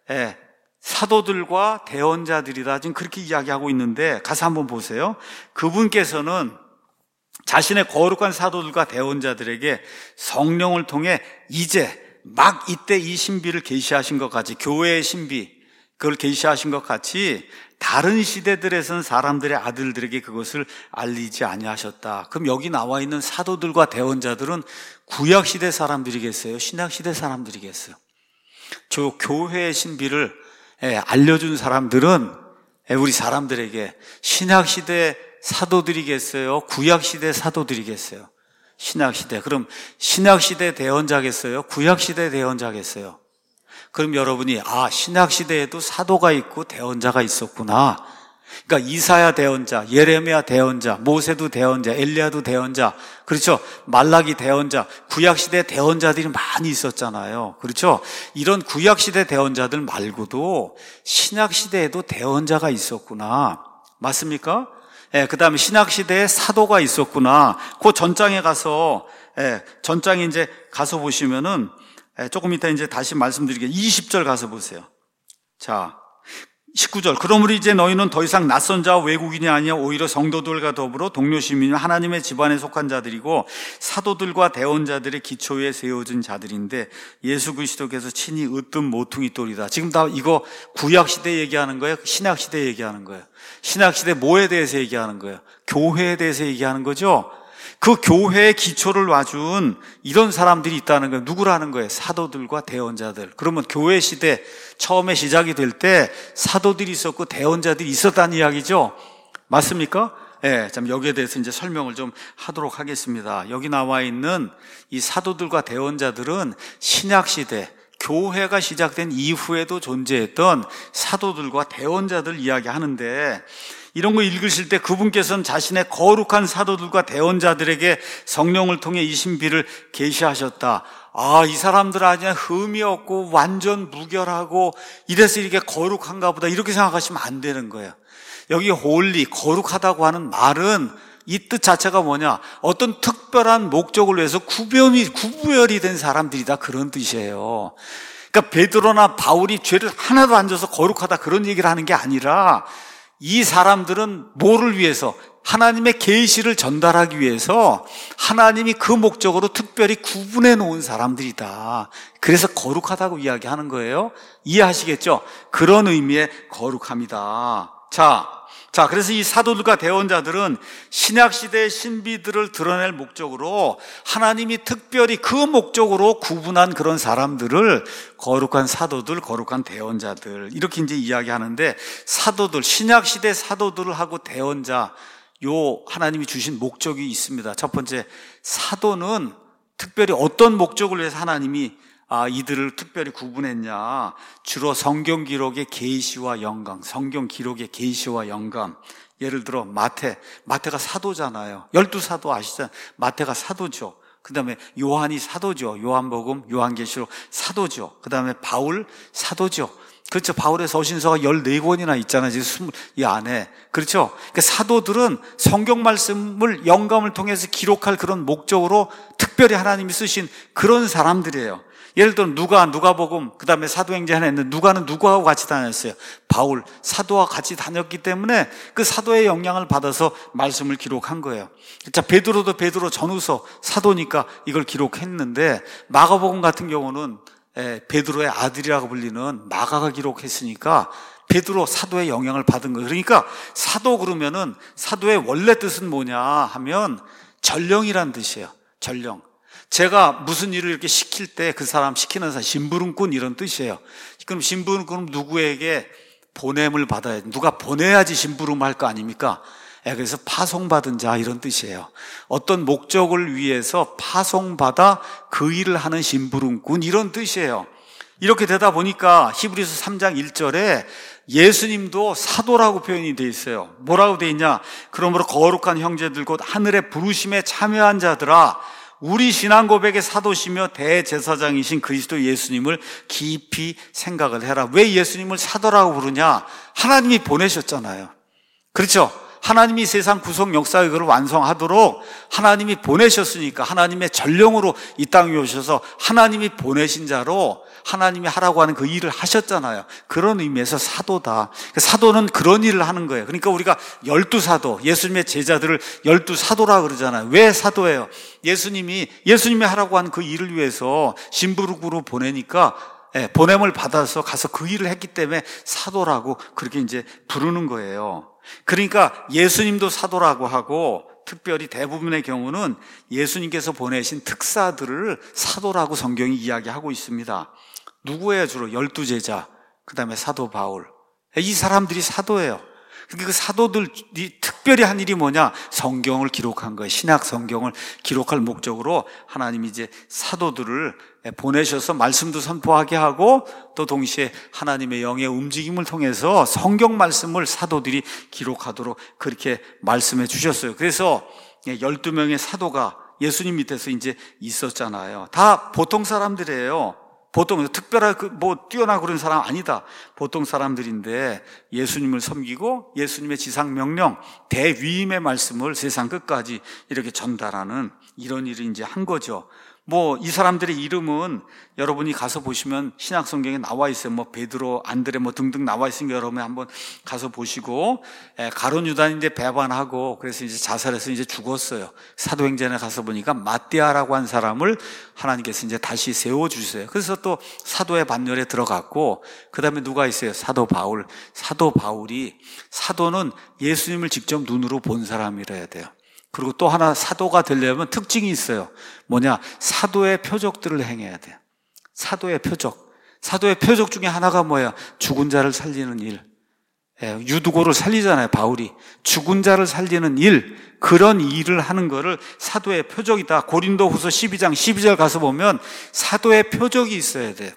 사도들과 대언자들이다. 지금 그렇게 이야기하고 있는데 가서 한번 보세요. 그분께서는 자신의 거룩한 사도들과 대언자들에게 성령을 통해 이제 막 이때 이 신비를 계시하신 것 같이 교회의 신비 그걸 계시하신 것 같이 다른 시대들에서는 사람들의 아들들에게 그것을 알리지 아니하셨다. 그럼 여기 나와 있는 사도들과 대언자들은 구약시대 사람들이겠어요? 신약시대 사람들이겠어요? 저 교회의 신비를 알려준 사람들은 우리 사람들에게 신약시대 사도들이겠어요? 구약시대 사도들이겠어요? 신약시대. 그럼 신약시대 대언자겠어요? 구약시대 대언자겠어요? 그럼 여러분이 신약시대에도 사도가 있고 대언자가 있었구나. 그러니까 이사야 대언자, 예레미야 대언자, 모세도 대언자, 엘리야도 대언자, 그렇죠? 말라기 대언자, 구약시대 대언자들이 많이 있었잖아요. 그렇죠? 이런 구약시대 대언자들 말고도 신약시대에도 대언자가 있었구나. 맞습니까? 그 다음에 신약시대에 사도가 있었구나. 그 전장에 가서, 전장에 이제 가서 보시면은, 조금 이따 이제 다시 말씀드리게 20절 가서 보세요. 자, 19절. 그러므로 이제 너희는 더 이상 낯선 자와 외국인이 아니야 오히려 성도들과 더불어 동료 시민이며 하나님의 집안에 속한 자들이고 사도들과 대언자들의 기초 위에 세워진 자들인데 예수 그리스도께서 친히 으뜸 모퉁이 돌이다. 지금 다 이거 구약 시대 얘기하는 거예요? 신약 시대 얘기하는 거예요? 신약 시대 뭐에 대해서 얘기하는 거예요? 교회에 대해서 얘기하는 거죠? 그 교회의 기초를 놔준 이런 사람들이 있다는 거예요. 누구라는 거예요? 사도들과 대언자들. 그러면 교회 시대 처음에 시작이 될 때 사도들이 있었고 대언자들이 있었다는 이야기죠. 맞습니까? 참 여기에 대해서 이제 설명을 좀 하도록 하겠습니다. 여기 나와 있는 이 사도들과 대언자들은 신약 시대 교회가 시작된 이후에도 존재했던 사도들과 대언자들 이야기하는데 이런 거 읽으실 때 그분께서는 자신의 거룩한 사도들과 대언자들에게 성령을 통해 이 신비를 계시하셨다. 이 사람들 아니야 흠이 없고 완전 무결하고 이래서 이렇게 거룩한가 보다 이렇게 생각하시면 안 되는 거예요. 여기 홀리, 거룩하다고 하는 말은 이 뜻 자체가 뭐냐? 어떤 특별한 목적을 위해서 구별이 된 사람들이다 그런 뜻이에요. 그러니까 베드로나 바울이 죄를 하나도 안 져서 거룩하다 그런 얘기를 하는 게 아니라 이 사람들은 뭐를 위해서? 하나님의 계시를 전달하기 위해서 하나님이 그 목적으로 특별히 구분해 놓은 사람들이다. 그래서 거룩하다고 이야기하는 거예요. 이해하시겠죠? 그런 의미의 거룩함이다. 자, 자, 그래서 이 사도들과 대언자들은 신약시대의 신비들을 드러낼 목적으로 하나님이 특별히 그 목적으로 구분한 그런 사람들을 거룩한 사도들, 거룩한 대언자들 이렇게 이제 이야기하는데, 사도들, 신약시대 사도들하고 대언자, 요 하나님이 주신 목적이 있습니다. 첫 번째, 사도는 특별히 어떤 목적을 위해서 하나님이 이들을 특별히 구분했냐? 주로 성경 기록의 계시와 영감, 성경 기록의 계시와 영감. 예를 들어 마태가 사도잖아요. 12사도 아시잖아요. 마태가 사도죠. 그 다음에 요한이 사도죠. 요한복음, 요한계시록 사도죠. 그 다음에 바울 사도죠. 그렇죠. 바울의 서신서가 14권이나 있잖아요. 지금 이 안에. 그렇죠. 그러니까 사도들은 성경 말씀을 영감을 통해서 기록할 그런 목적으로 특별히 하나님이 쓰신 그런 사람들이에요. 예를 들어 누가복음, 그 다음에 사도행전 하나 했는데, 누가는 누구하고 같이 다녔어요? 바울, 사도와 같이 다녔기 때문에 그 사도의 영향을 받아서 말씀을 기록한 거예요. 자, 베드로도 베드로 전후서 사도니까 이걸 기록했는데, 마가복음 같은 경우는 베드로의 아들이라고 불리는 마가가 기록했으니까 베드로 사도의 영향을 받은 거예요. 그러니까 사도 그러면은 사도의 원래 뜻은 뭐냐 하면 전령이란 뜻이에요. 전령. 제가 무슨 일을 이렇게 시킬 때 그 사람 시키는 사람, 심부름꾼 이런 뜻이에요. 그럼 심부름꾼은 누구에게 보냄을 받아야 돼. 누가 보내야지 심부름할 거 아닙니까? 그래서 파송받은 자 이런 뜻이에요. 어떤 목적을 위해서 파송받아 그 일을 하는 심부름꾼 이런 뜻이에요. 이렇게 되다 보니까 히브리서 3장 1절에 예수님도 사도라고 표현이 되어 있어요. 뭐라고 되어 있냐? 그러므로 거룩한 형제들 곧 하늘의 부르심에 참여한 자들아, 우리 신앙 고백의 사도시며 대제사장이신 그리스도 예수님을 깊이 생각을 해라. 왜 예수님을 사도라고 부르냐? 하나님이 보내셨잖아요. 그렇죠? 하나님이 세상 구속 역사의 그걸 완성하도록 하나님이 보내셨으니까, 하나님의 전령으로 이 땅에 오셔서 하나님이 보내신 자로 하나님이 하라고 하는 그 일을 하셨잖아요. 그런 의미에서 사도다. 사도는 그런 일을 하는 거예요. 그러니까 우리가 12사도, 예수님의 제자들을 12사도라 그러잖아요. 왜 사도예요? 예수님이 하라고 하는 그 일을 위해서 심부름으로 보내니까 보냄을 받아서 가서 그 일을 했기 때문에 사도라고 그렇게 이제 부르는 거예요. 그러니까 예수님도 사도라고 하고, 특별히 대부분의 경우는 예수님께서 보내신 특사들을 사도라고 성경이 이야기하고 있습니다. 누구예요? 주로 12제자, 그 다음에 사도 바울. 이 사람들이 사도예요. 그 사도들이 특별히 한 일이 뭐냐? 성경을 기록한 거예요. 신약 성경을 기록할 목적으로 하나님이 이제 사도들을 보내셔서 말씀도 선포하게 하고, 또 동시에 하나님의 영의 움직임을 통해서 성경 말씀을 사도들이 기록하도록 그렇게 말씀해 주셨어요. 그래서 12명의 사도가 예수님 밑에서 이제 있었잖아요. 다 보통 사람들이에요. 보통 특별하게 뛰어나고 그런 사람 아니다. 보통 사람들인데 예수님을 섬기고 예수님의 지상 명령, 대위임의 말씀을 세상 끝까지 이렇게 전달하는 이런 일을 이제 한 거죠. 이 사람들의 이름은 여러분이 가서 보시면 신약 성경에 나와 있어요. 베드로, 안드레 등등 나와 있으니까 여러분이 한번 가서 보시고, 가룟 유다는 이제 배반하고 그래서 이제 자살해서 이제 죽었어요. 사도행전에 가서 보니까 마띠아라고 한 사람을 하나님께서 이제 다시 세워주세요. 그래서 또 사도의 반열에 들어갔고, 그 다음에 누가 있어요? 사도 바울. 사도 바울이, 사도는 예수님을 직접 눈으로 본 사람이라야 돼요. 그리고 또 하나 사도가 되려면 특징이 있어요. 뭐냐? 사도의 표적들을 행해야 돼요. 사도의 표적. 사도의 표적 중에 하나가 뭐예요? 죽은 자를 살리는 일. 유두고를 살리잖아요, 바울이. 죽은 자를 살리는 일, 그런 일을 하는 거를 사도의 표적이다. 고린도후서 12장 12절 가서 보면 사도의 표적이 있어야 돼요.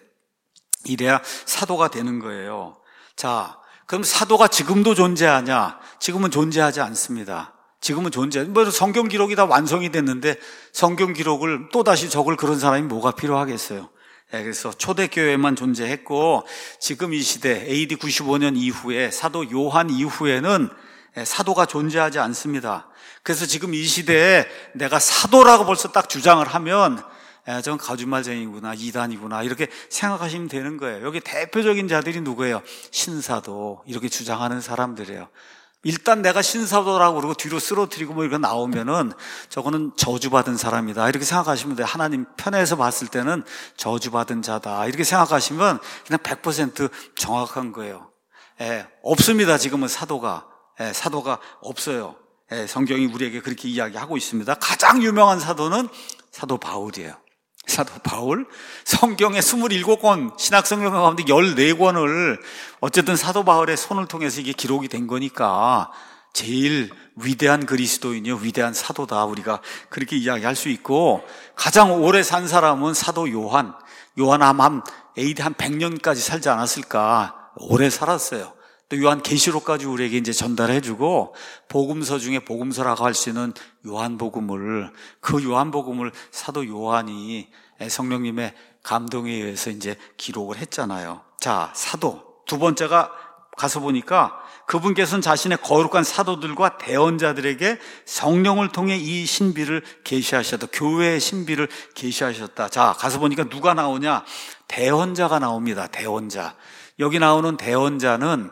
이래야 사도가 되는 거예요. 자, 그럼 사도가 지금도 존재하냐? 지금은 존재하지 않습니다. 지금은 성경 기록이 다 완성이 됐는데 성경 기록을 또다시 적을 그런 사람이 뭐가 필요하겠어요? 그래서 초대교회만 존재했고, 지금 이 시대 AD 95년 이후에 사도 요한 이후에는 사도가 존재하지 않습니다. 그래서 지금 이 시대에 내가 사도라고 벌써 딱 주장을 하면 전 거짓말쟁이구나, 이단이구나 이렇게 생각하시면 되는 거예요. 여기 대표적인 자들이 누구예요? 신사도 이렇게 주장하는 사람들이에요. 일단 내가 신사도라고 그러고 뒤로 쓰러뜨리고 이렇게 나오면은 저거는 저주받은 사람이다 이렇게 생각하시면 돼요. 하나님 편에서 봤을 때는 저주받은 자다 이렇게 생각하시면 그냥 100% 정확한 거예요. 없습니다. 지금은 사도가. 사도가 없어요. 성경이 우리에게 그렇게 이야기하고 있습니다. 가장 유명한 사도는 사도 바울이에요. 사도 바울, 성경의 27권, 신약성경 가운데 14권을 어쨌든 사도 바울의 손을 통해서 이게 기록이 된 거니까 제일 위대한 그리스도인이요, 위대한 사도다, 우리가 그렇게 이야기할 수 있고, 가장 오래 산 사람은 사도 요한. 요한 AD 한 100년까지 살지 않았을까. 오래 살았어요. 또 요한 계시록까지 우리에게 이제 전달해주고, 복음서 중에 복음서라고 할 수 있는 요한복음을, 그 요한복음을 사도 요한이 성령님의 감동에 의해서 이제 기록을 했잖아요. 자, 사도. 두 번째가 가서 보니까 그분께서는 자신의 거룩한 사도들과 대언자들에게 성령을 통해 이 신비를 계시하셨다. 교회의 신비를 계시하셨다. 자, 가서 보니까 누가 나오냐? 대언자가 나옵니다. 대언자. 여기 나오는 대언자는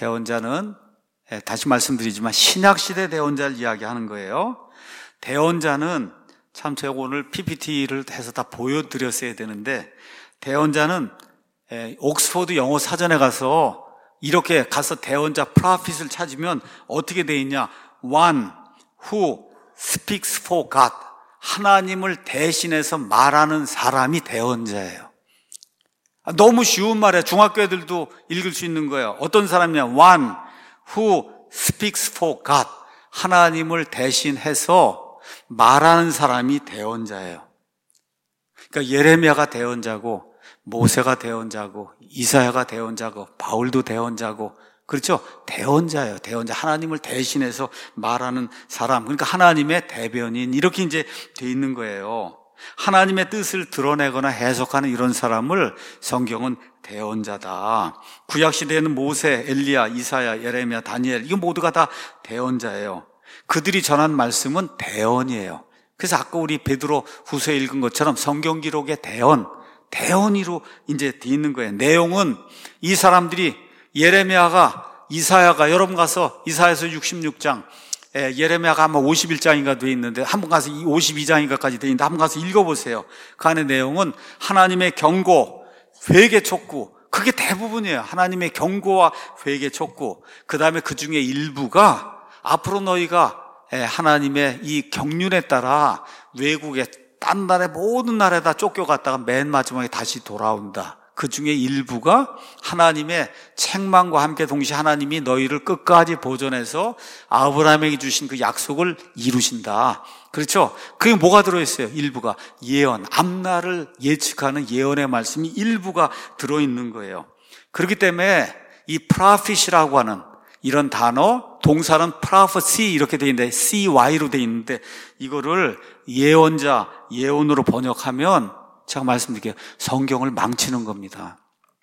다시 말씀드리지만 신약시대 대언자를 이야기하는 거예요. 대언자는 참 제가 오늘 PPT를 해서 다 보여드렸어야 되는데, 대언자는 옥스퍼드 영어 사전에 가서 이렇게 가서 대언자 프로핏을 찾으면 어떻게 돼 있냐? One who speaks for God. 하나님을 대신해서 말하는 사람이 대언자예요. 너무 쉬운 말이에요. 중학교 애들도 읽을 수 있는 거예요. 어떤 사람이냐? One who speaks for God. 하나님을 대신해서 말하는 사람이 대언자예요. 그러니까 예레미야가 대언자고, 모세가 대언자고, 이사야가 대언자고, 바울도 대언자고, 그렇죠? 대언자예요. 대언자. 하나님을 대신해서 말하는 사람. 그러니까 하나님의 대변인. 이렇게 이제 돼 있는 거예요. 하나님의 뜻을 드러내거나 해석하는 이런 사람을 성경은 대언자다. 구약시대에는 모세, 엘리야, 이사야, 예레미야, 다니엘, 이거 모두가 다 대언자예요. 그들이 전한 말씀은 대언이에요. 그래서 아까 우리 베드로 후서에 읽은 것처럼 성경 기록의 대언으로 이제 돼 있는 거예요. 내용은 이 사람들이 예레미야가, 이사야가, 여러분 가서 이사야서 66장, 예레미야가 아마 51장인가 돼 있는데 한번 가서 52장인가까지 돼 있는데 한번 가서 읽어보세요. 그 안에 내용은 하나님의 경고, 회개 촉구, 그게 대부분이에요. 하나님의 경고와 회개 촉구. 그 다음에 그 중에 일부가 앞으로 너희가 하나님의 이 경륜에 따라 외국에 딴 나라의 모든 나라에다 쫓겨갔다가 맨 마지막에 다시 돌아온다. 그 중에 일부가 하나님의 책망과 함께 동시에 하나님이 너희를 끝까지 보존해서 아브라함에게 주신 그 약속을 이루신다. 그렇죠? 그게 뭐가 들어있어요? 일부가 예언, 앞날을 예측하는 예언의 말씀이 일부가 들어있는 거예요. 그렇기 때문에 이 prophet이라고 하는 이런 단어, 동사는 prophecy 이렇게 돼 있는데 CY로 돼 있는데 이거를 예언자, 예언으로 번역하면 제가 말씀드릴게요. 성경을 망치는 겁니다.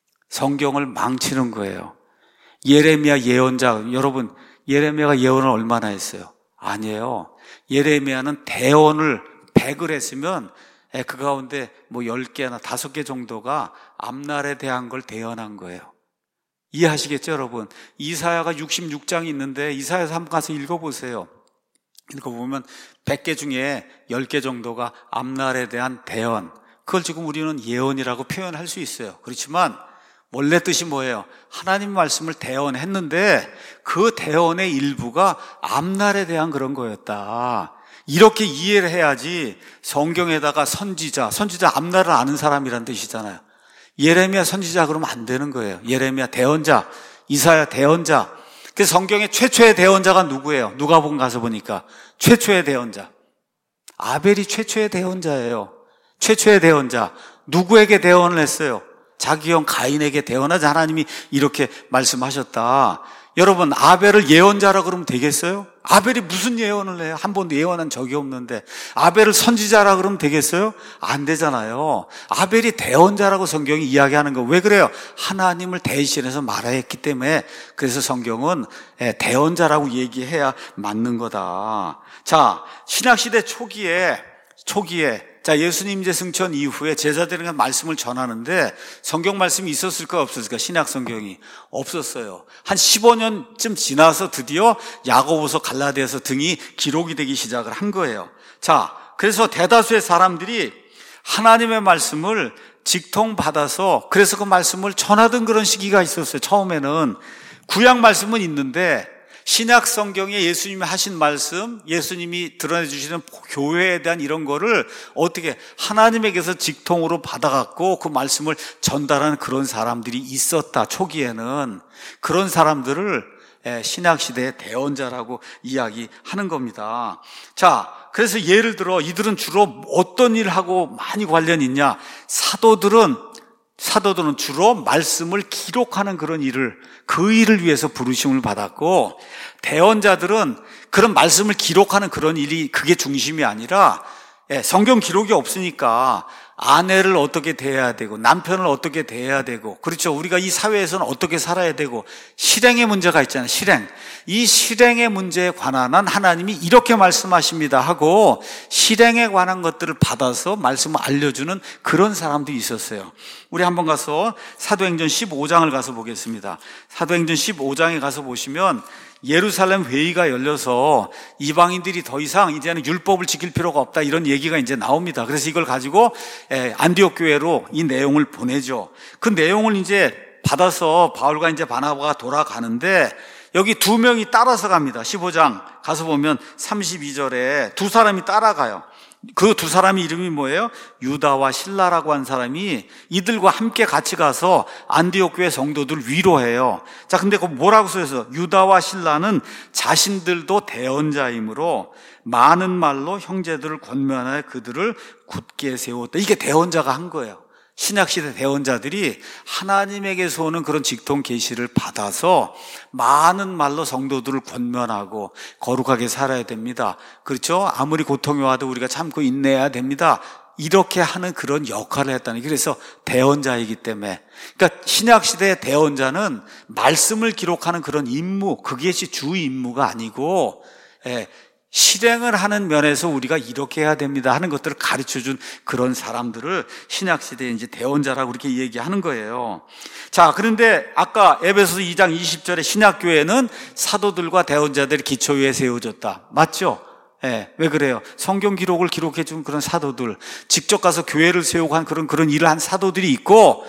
성경을 망치는 거예요. 예레미야 예언자, 여러분 예레미야가 예언을 얼마나 했어요? 아니에요. 예레미야는 대언을 100을 했으면 그 가운데 뭐 10개나 5개 정도가 앞날에 대한 걸 대언한 거예요. 이해하시겠죠, 여러분? 이사야가 66장이 있는데 이사야서 한번 가서 읽어보세요. 읽어보면 100개 중에 10개 정도가 앞날에 대한 대언. 그걸 지금 우리는 예언이라고 표현할 수 있어요. 그렇지만 원래 뜻이 뭐예요? 하나님 말씀을 대언했는데 그 대언의 일부가 앞날에 대한 그런 거였다. 이렇게 이해를 해야지 성경에다가 선지자 앞날을 아는 사람이란 뜻이잖아요. 예레미야 선지자 그러면 안 되는 거예요. 예레미야 대언자, 이사야 대언자. 그래서 성경의 최초의 대언자가 누구예요? 누가복음 가서 보니까 최초의 대언자. 아벨이 최초의 대언자예요. 최초의 대언자. 누구에게 대언을 했어요? 자기 형 가인에게 대언하자. 하나님이 이렇게 말씀하셨다. 여러분 아벨을 예언자라 그러면 되겠어요? 아벨이 무슨 예언을 해요? 한 번도 예언한 적이 없는데 아벨을 선지자라 그러면 되겠어요? 안 되잖아요. 아벨이 대언자라고 성경이 이야기하는 거. 왜 그래요? 하나님을 대신해서 말했기 때문에. 그래서 성경은 대언자라고 얘기해야 맞는 거다. 자, 신약시대 초기에 자, 예수님 이제 승천 이후에 제자들에게 말씀을 전하는데 성경 말씀이 있었을까 없었을까? 신약 성경이 없었어요. 한 15년쯤 지나서 드디어 야고보서 갈라디아서 등이 기록이 되기 시작을 한 거예요. 자, 그래서 대다수의 사람들이 하나님의 말씀을 직통받아서 그래서 그 말씀을 전하던 그런 시기가 있었어요. 처음에는 구약 말씀은 있는데 신약 성경에 예수님이 하신 말씀, 예수님이 드러내 주시는 교회에 대한 이런 거를 어떻게 하나님에게서 직통으로 받아갖고 그 말씀을 전달하는 그런 사람들이 있었다. 초기에는 그런 사람들을 신약 시대의 대언자라고 이야기하는 겁니다. 자, 그래서 예를 들어 이들은 주로 어떤 일하고 많이 관련이 있냐? 사도들은 주로 말씀을 기록하는 그런 일을, 그 일을 위해서 부르심을 받았고, 대언자들은 그런 말씀을 기록하는 그런 일이 그게 중심이 아니라, 성경 기록이 없으니까 아내를 어떻게 대해야 되고 남편을 어떻게 대해야 되고, 그렇죠, 우리가 이 사회에서는 어떻게 살아야 되고, 실행의 문제가 있잖아요. 실행. 이 실행의 문제에 관한 한 하나님이 이렇게 말씀하십니다 하고 실행에 관한 것들을 받아서 말씀을 알려주는 그런 사람도 있었어요. 우리 한번 가서 사도행전 15장을 가서 보겠습니다. 사도행전 15장에 가서 보시면 예루살렘 회의가 열려서 이방인들이 더 이상 이제는 율법을 지킬 필요가 없다, 이런 얘기가 이제 나옵니다. 그래서 이걸 가지고 안디옥 교회로 이 내용을 보내죠. 그 내용을 이제 받아서 바울과 이제 바나바가 돌아가는데 여기 두 명이 따라서 갑니다. 15장 가서 보면 32절에 두 사람이 따라가요. 그 두 사람의 이름이 뭐예요? 유다와 실라라고 한 사람이 이들과 함께 같이 가서 안디옥 교회 성도들 위로해요. 자, 근데 그 뭐라고 써있어요? 유다와 실라는 자신들도 대언자이므로 많은 말로 형제들을 권면하여 그들을 굳게 세웠다. 이게 대언자가 한 거예요. 신약시대 대언자들이 하나님에게서 오는 그런 직통 계시를 받아서 많은 말로 성도들을 권면하고 거룩하게 살아야 됩니다. 그렇죠? 아무리 고통이 와도 우리가 참고 인내해야 됩니다. 이렇게 하는 그런 역할을 했다는, 그래서 대언자이기 때문에. 그러니까 신약시대의 대언자는 말씀을 기록하는 그런 임무, 그것이 주 임무가 아니고 실행을 하는 면에서 우리가 이렇게 해야 됩니다 하는 것들을 가르쳐준 그런 사람들을 신약시대에 이제 대언자라고 그렇게 얘기하는 거예요. 자, 그런데 아까 에베소서 2장 20절에 신약교회는 사도들과 대언자들이 기초 위에 세워졌다. 맞죠? 왜 그래요? 성경 기록을 기록해준 그런 사도들, 직접 가서 교회를 세우고 한 그런 일을 한 사도들이 있고,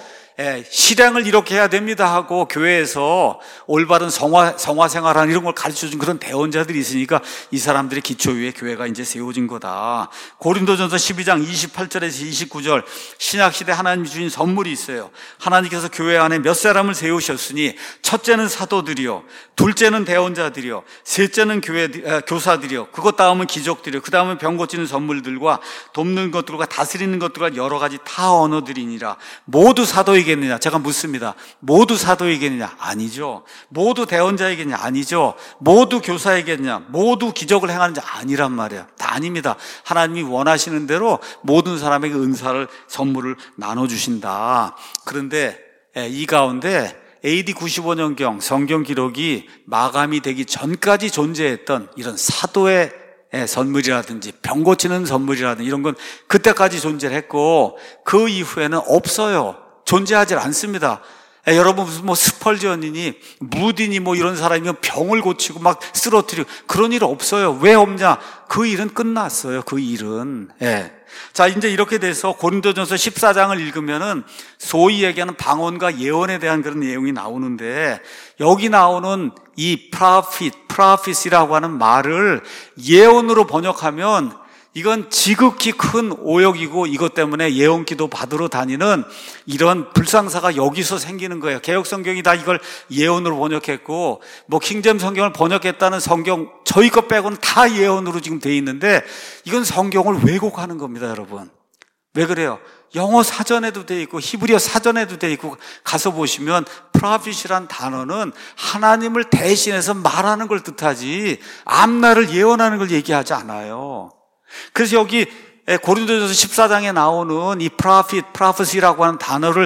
실행을 이렇게 해야 됩니다 하고 교회에서 올바른 성화 생활하는 이런 걸 가르쳐준 그런 대언자들이 있으니까 이 사람들의 기초 위에 교회가 이제 세워진 거다. 고린도전서 12장 28절에서 29절, 신약시대 하나님이 주신 선물이 있어요. 하나님께서 교회 안에 몇 사람을 세우셨으니 첫째는 사도들이요, 둘째는 대언자들이요, 셋째는 교사들이요, 그것 다음은 기적들이요, 그 다음은 병 고치는 선물들과 돕는 것들과 다스리는 것들과 여러 가지 타 언어들이니라. 모두 사도에게 겠느냐? 제가 묻습니다. 모두 사도이겠느냐? 아니죠. 모두 대언자이겠느냐? 아니죠. 모두 교사이겠느냐? 모두 기적을 행하는 자 아니란 말이에요. 다 아닙니다. 하나님이 원하시는 대로 모든 사람에게 은사를, 선물을 나눠주신다. 그런데 이 가운데 AD 95년경 성경 기록이 마감이 되기 전까지 존재했던 이런 사도의 선물이라든지 병 고치는 선물이라든지 이런 건 그때까지 존재를 했고, 그 이후에는 없어요. 존재하지 않습니다. 여러분, 무슨 스펄전이니 무디니 이런 사람이면 병을 고치고 막 쓰러뜨리고 그런 일 없어요. 왜 없냐? 그 일은 끝났어요. 그 일은. 자, 이제 이렇게 돼서 고린도전서 14장을 읽으면은 소위 얘기하는 방언과 예언에 대한 그런 내용이 나오는데, 여기 나오는 이 prophet이라고 하는 말을 예언으로 번역하면 이건 지극히 큰 오역이고, 이것 때문에 예언기도 받으러 다니는 이런 불상사가 여기서 생기는 거예요. 개혁성경이 다 이걸 예언으로 번역했고, 킹잼 성경을 번역했다는 성경 저희 것 빼고는 다 예언으로 지금 돼 있는데, 이건 성경을 왜곡하는 겁니다, 여러분. 왜 그래요? 영어 사전에도 돼 있고 히브리어 사전에도 돼 있고, 가서 보시면 prophet이란 단어는 하나님을 대신해서 말하는 걸 뜻하지 앞날을 예언하는 걸 얘기하지 않아요. 그래서 여기 고린도전서 14장에 나오는 이 prophecy라고 하는 단어를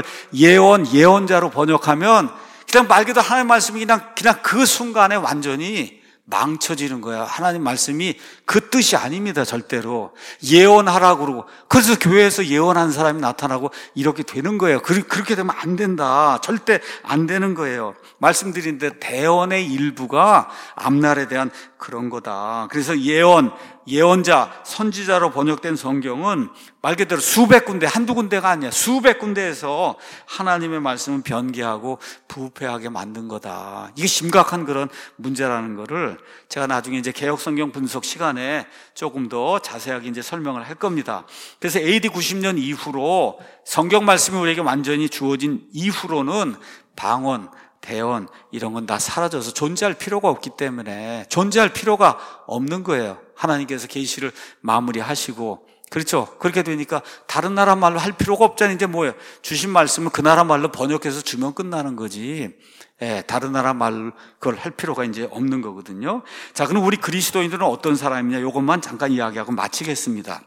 예언자로 번역하면 그냥 말 그대로 하나님 말씀이 그냥 그 순간에 완전히 망쳐지는 거야. 하나님 말씀이 그 뜻이 아닙니다. 절대로. 예언하라고 그러고, 그래서 교회에서 예언한 사람이 나타나고 이렇게 되는 거예요. 그렇게 되면 안 된다. 절대 안 되는 거예요. 말씀드린 대로 대언의 일부가 앞날에 대한 그런 거다. 그래서 예언자, 선지자로 번역된 성경은 말 그대로 수백 군데, 한두 군데가 아니야. 수백 군데에서 하나님의 말씀을 변개하고 부패하게 만든 거다. 이게 심각한 그런 문제라는 거를 제가 나중에 이제 개역 성경 분석 시간에 조금 더 자세하게 이제 설명을 할 겁니다. 그래서 AD 90년 이후로 성경 말씀이 우리에게 완전히 주어진 이후로는 방언, 대언 이런 건 다 사라져서 존재할 필요가 없기 때문에 존재할 필요가 없는 거예요. 하나님께서 계시를 마무리하시고, 그렇죠? 그렇게 되니까 다른 나라 말로 할 필요가 없잖아요. 이제 뭐예요? 주신 말씀을 그 나라 말로 번역해서 주면 끝나는 거지. 다른 나라 말로 그걸 할 필요가 이제 없는 거거든요. 자, 그럼 우리 그리스도인들은 어떤 사람이냐? 이것만 잠깐 이야기하고 마치겠습니다.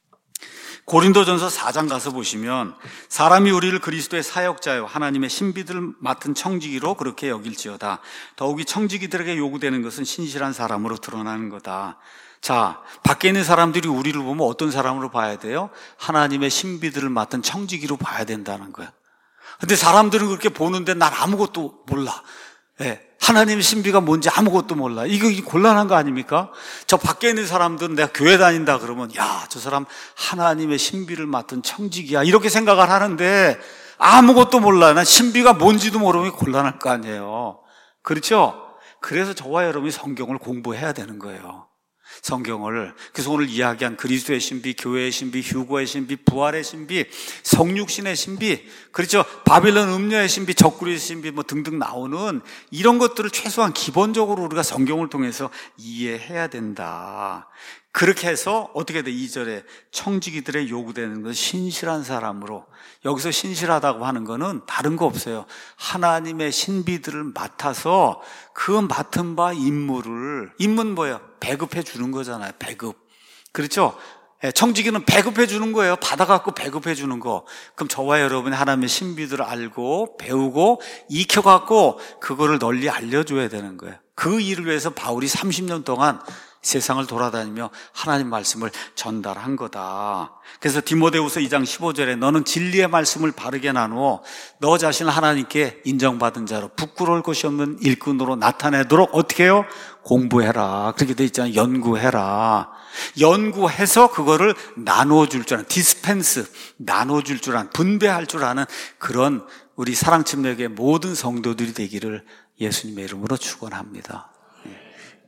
고린도전서 4장 가서 보시면 사람이 우리를 그리스도의 사역자요 하나님의 신비들을 맡은 청지기로 그렇게 여길지어다. 더욱이 청지기들에게 요구되는 것은 신실한 사람으로 드러나는 거다. 자, 밖에 있는 사람들이 우리를 보면 어떤 사람으로 봐야 돼요? 하나님의 신비들을 맡은 청지기로 봐야 된다는 거야. 근데 사람들은 그렇게 보는데 난 아무것도 몰라. 하나님의 신비가 뭔지 아무것도 몰라. 이거 곤란한 거 아닙니까? 저 밖에 있는 사람들은 내가 교회 다닌다 그러면 야, 저 사람 하나님의 신비를 맡은 청지기야 이렇게 생각을 하는데 아무것도 몰라. 난 신비가 뭔지도 모르면 곤란할 거 아니에요. 그렇죠? 그래서 저와 여러분이 성경을 공부해야 되는 거예요. 성경을. 그래서 오늘 이야기한 그리스도의 신비, 교회의 신비, 휴거의 신비, 부활의 신비, 성육신의 신비, 그렇죠? 바빌론 음녀의 신비, 적그리스도의 신비 뭐 등등 나오는 이런 것들을 최소한 기본적으로 우리가 성경을 통해서 이해해야 된다. 그렇게 해서 어떻게 돼? 2절에 청지기들의 요구되는 것은 신실한 사람으로. 여기서 신실하다고 하는 거는 다른 거 없어요. 하나님의 신비들을 맡아서 그 맡은 바 임무는 뭐예요? 배급해 주는 거잖아요. 배급. 그렇죠? 청지기는 배급해 주는 거예요. 받아갖고 배급해 주는 거. 그럼 저와 여러분이 하나님의 신비들을 알고 배우고 익혀갖고 그거를 널리 알려줘야 되는 거예요. 그 일을 위해서 바울이 30년 동안 세상을 돌아다니며 하나님 말씀을 전달한 거다. 그래서 디모데후서 2장 15절에 너는 진리의 말씀을 바르게 나누어 너 자신을 하나님께 인정받은 자로 부끄러울 것이 없는 일꾼으로 나타내도록 어떻게 해요? 공부해라. 그렇게 돼 있잖아요. 연구해라. 연구해서 그거를 나누어줄 줄 아는, 디스펜스, 나눠줄 줄 아는, 분배할 줄 아는 그런 우리 사랑침례교회 모든 성도들이 되기를 예수님의 이름으로 축원합니다.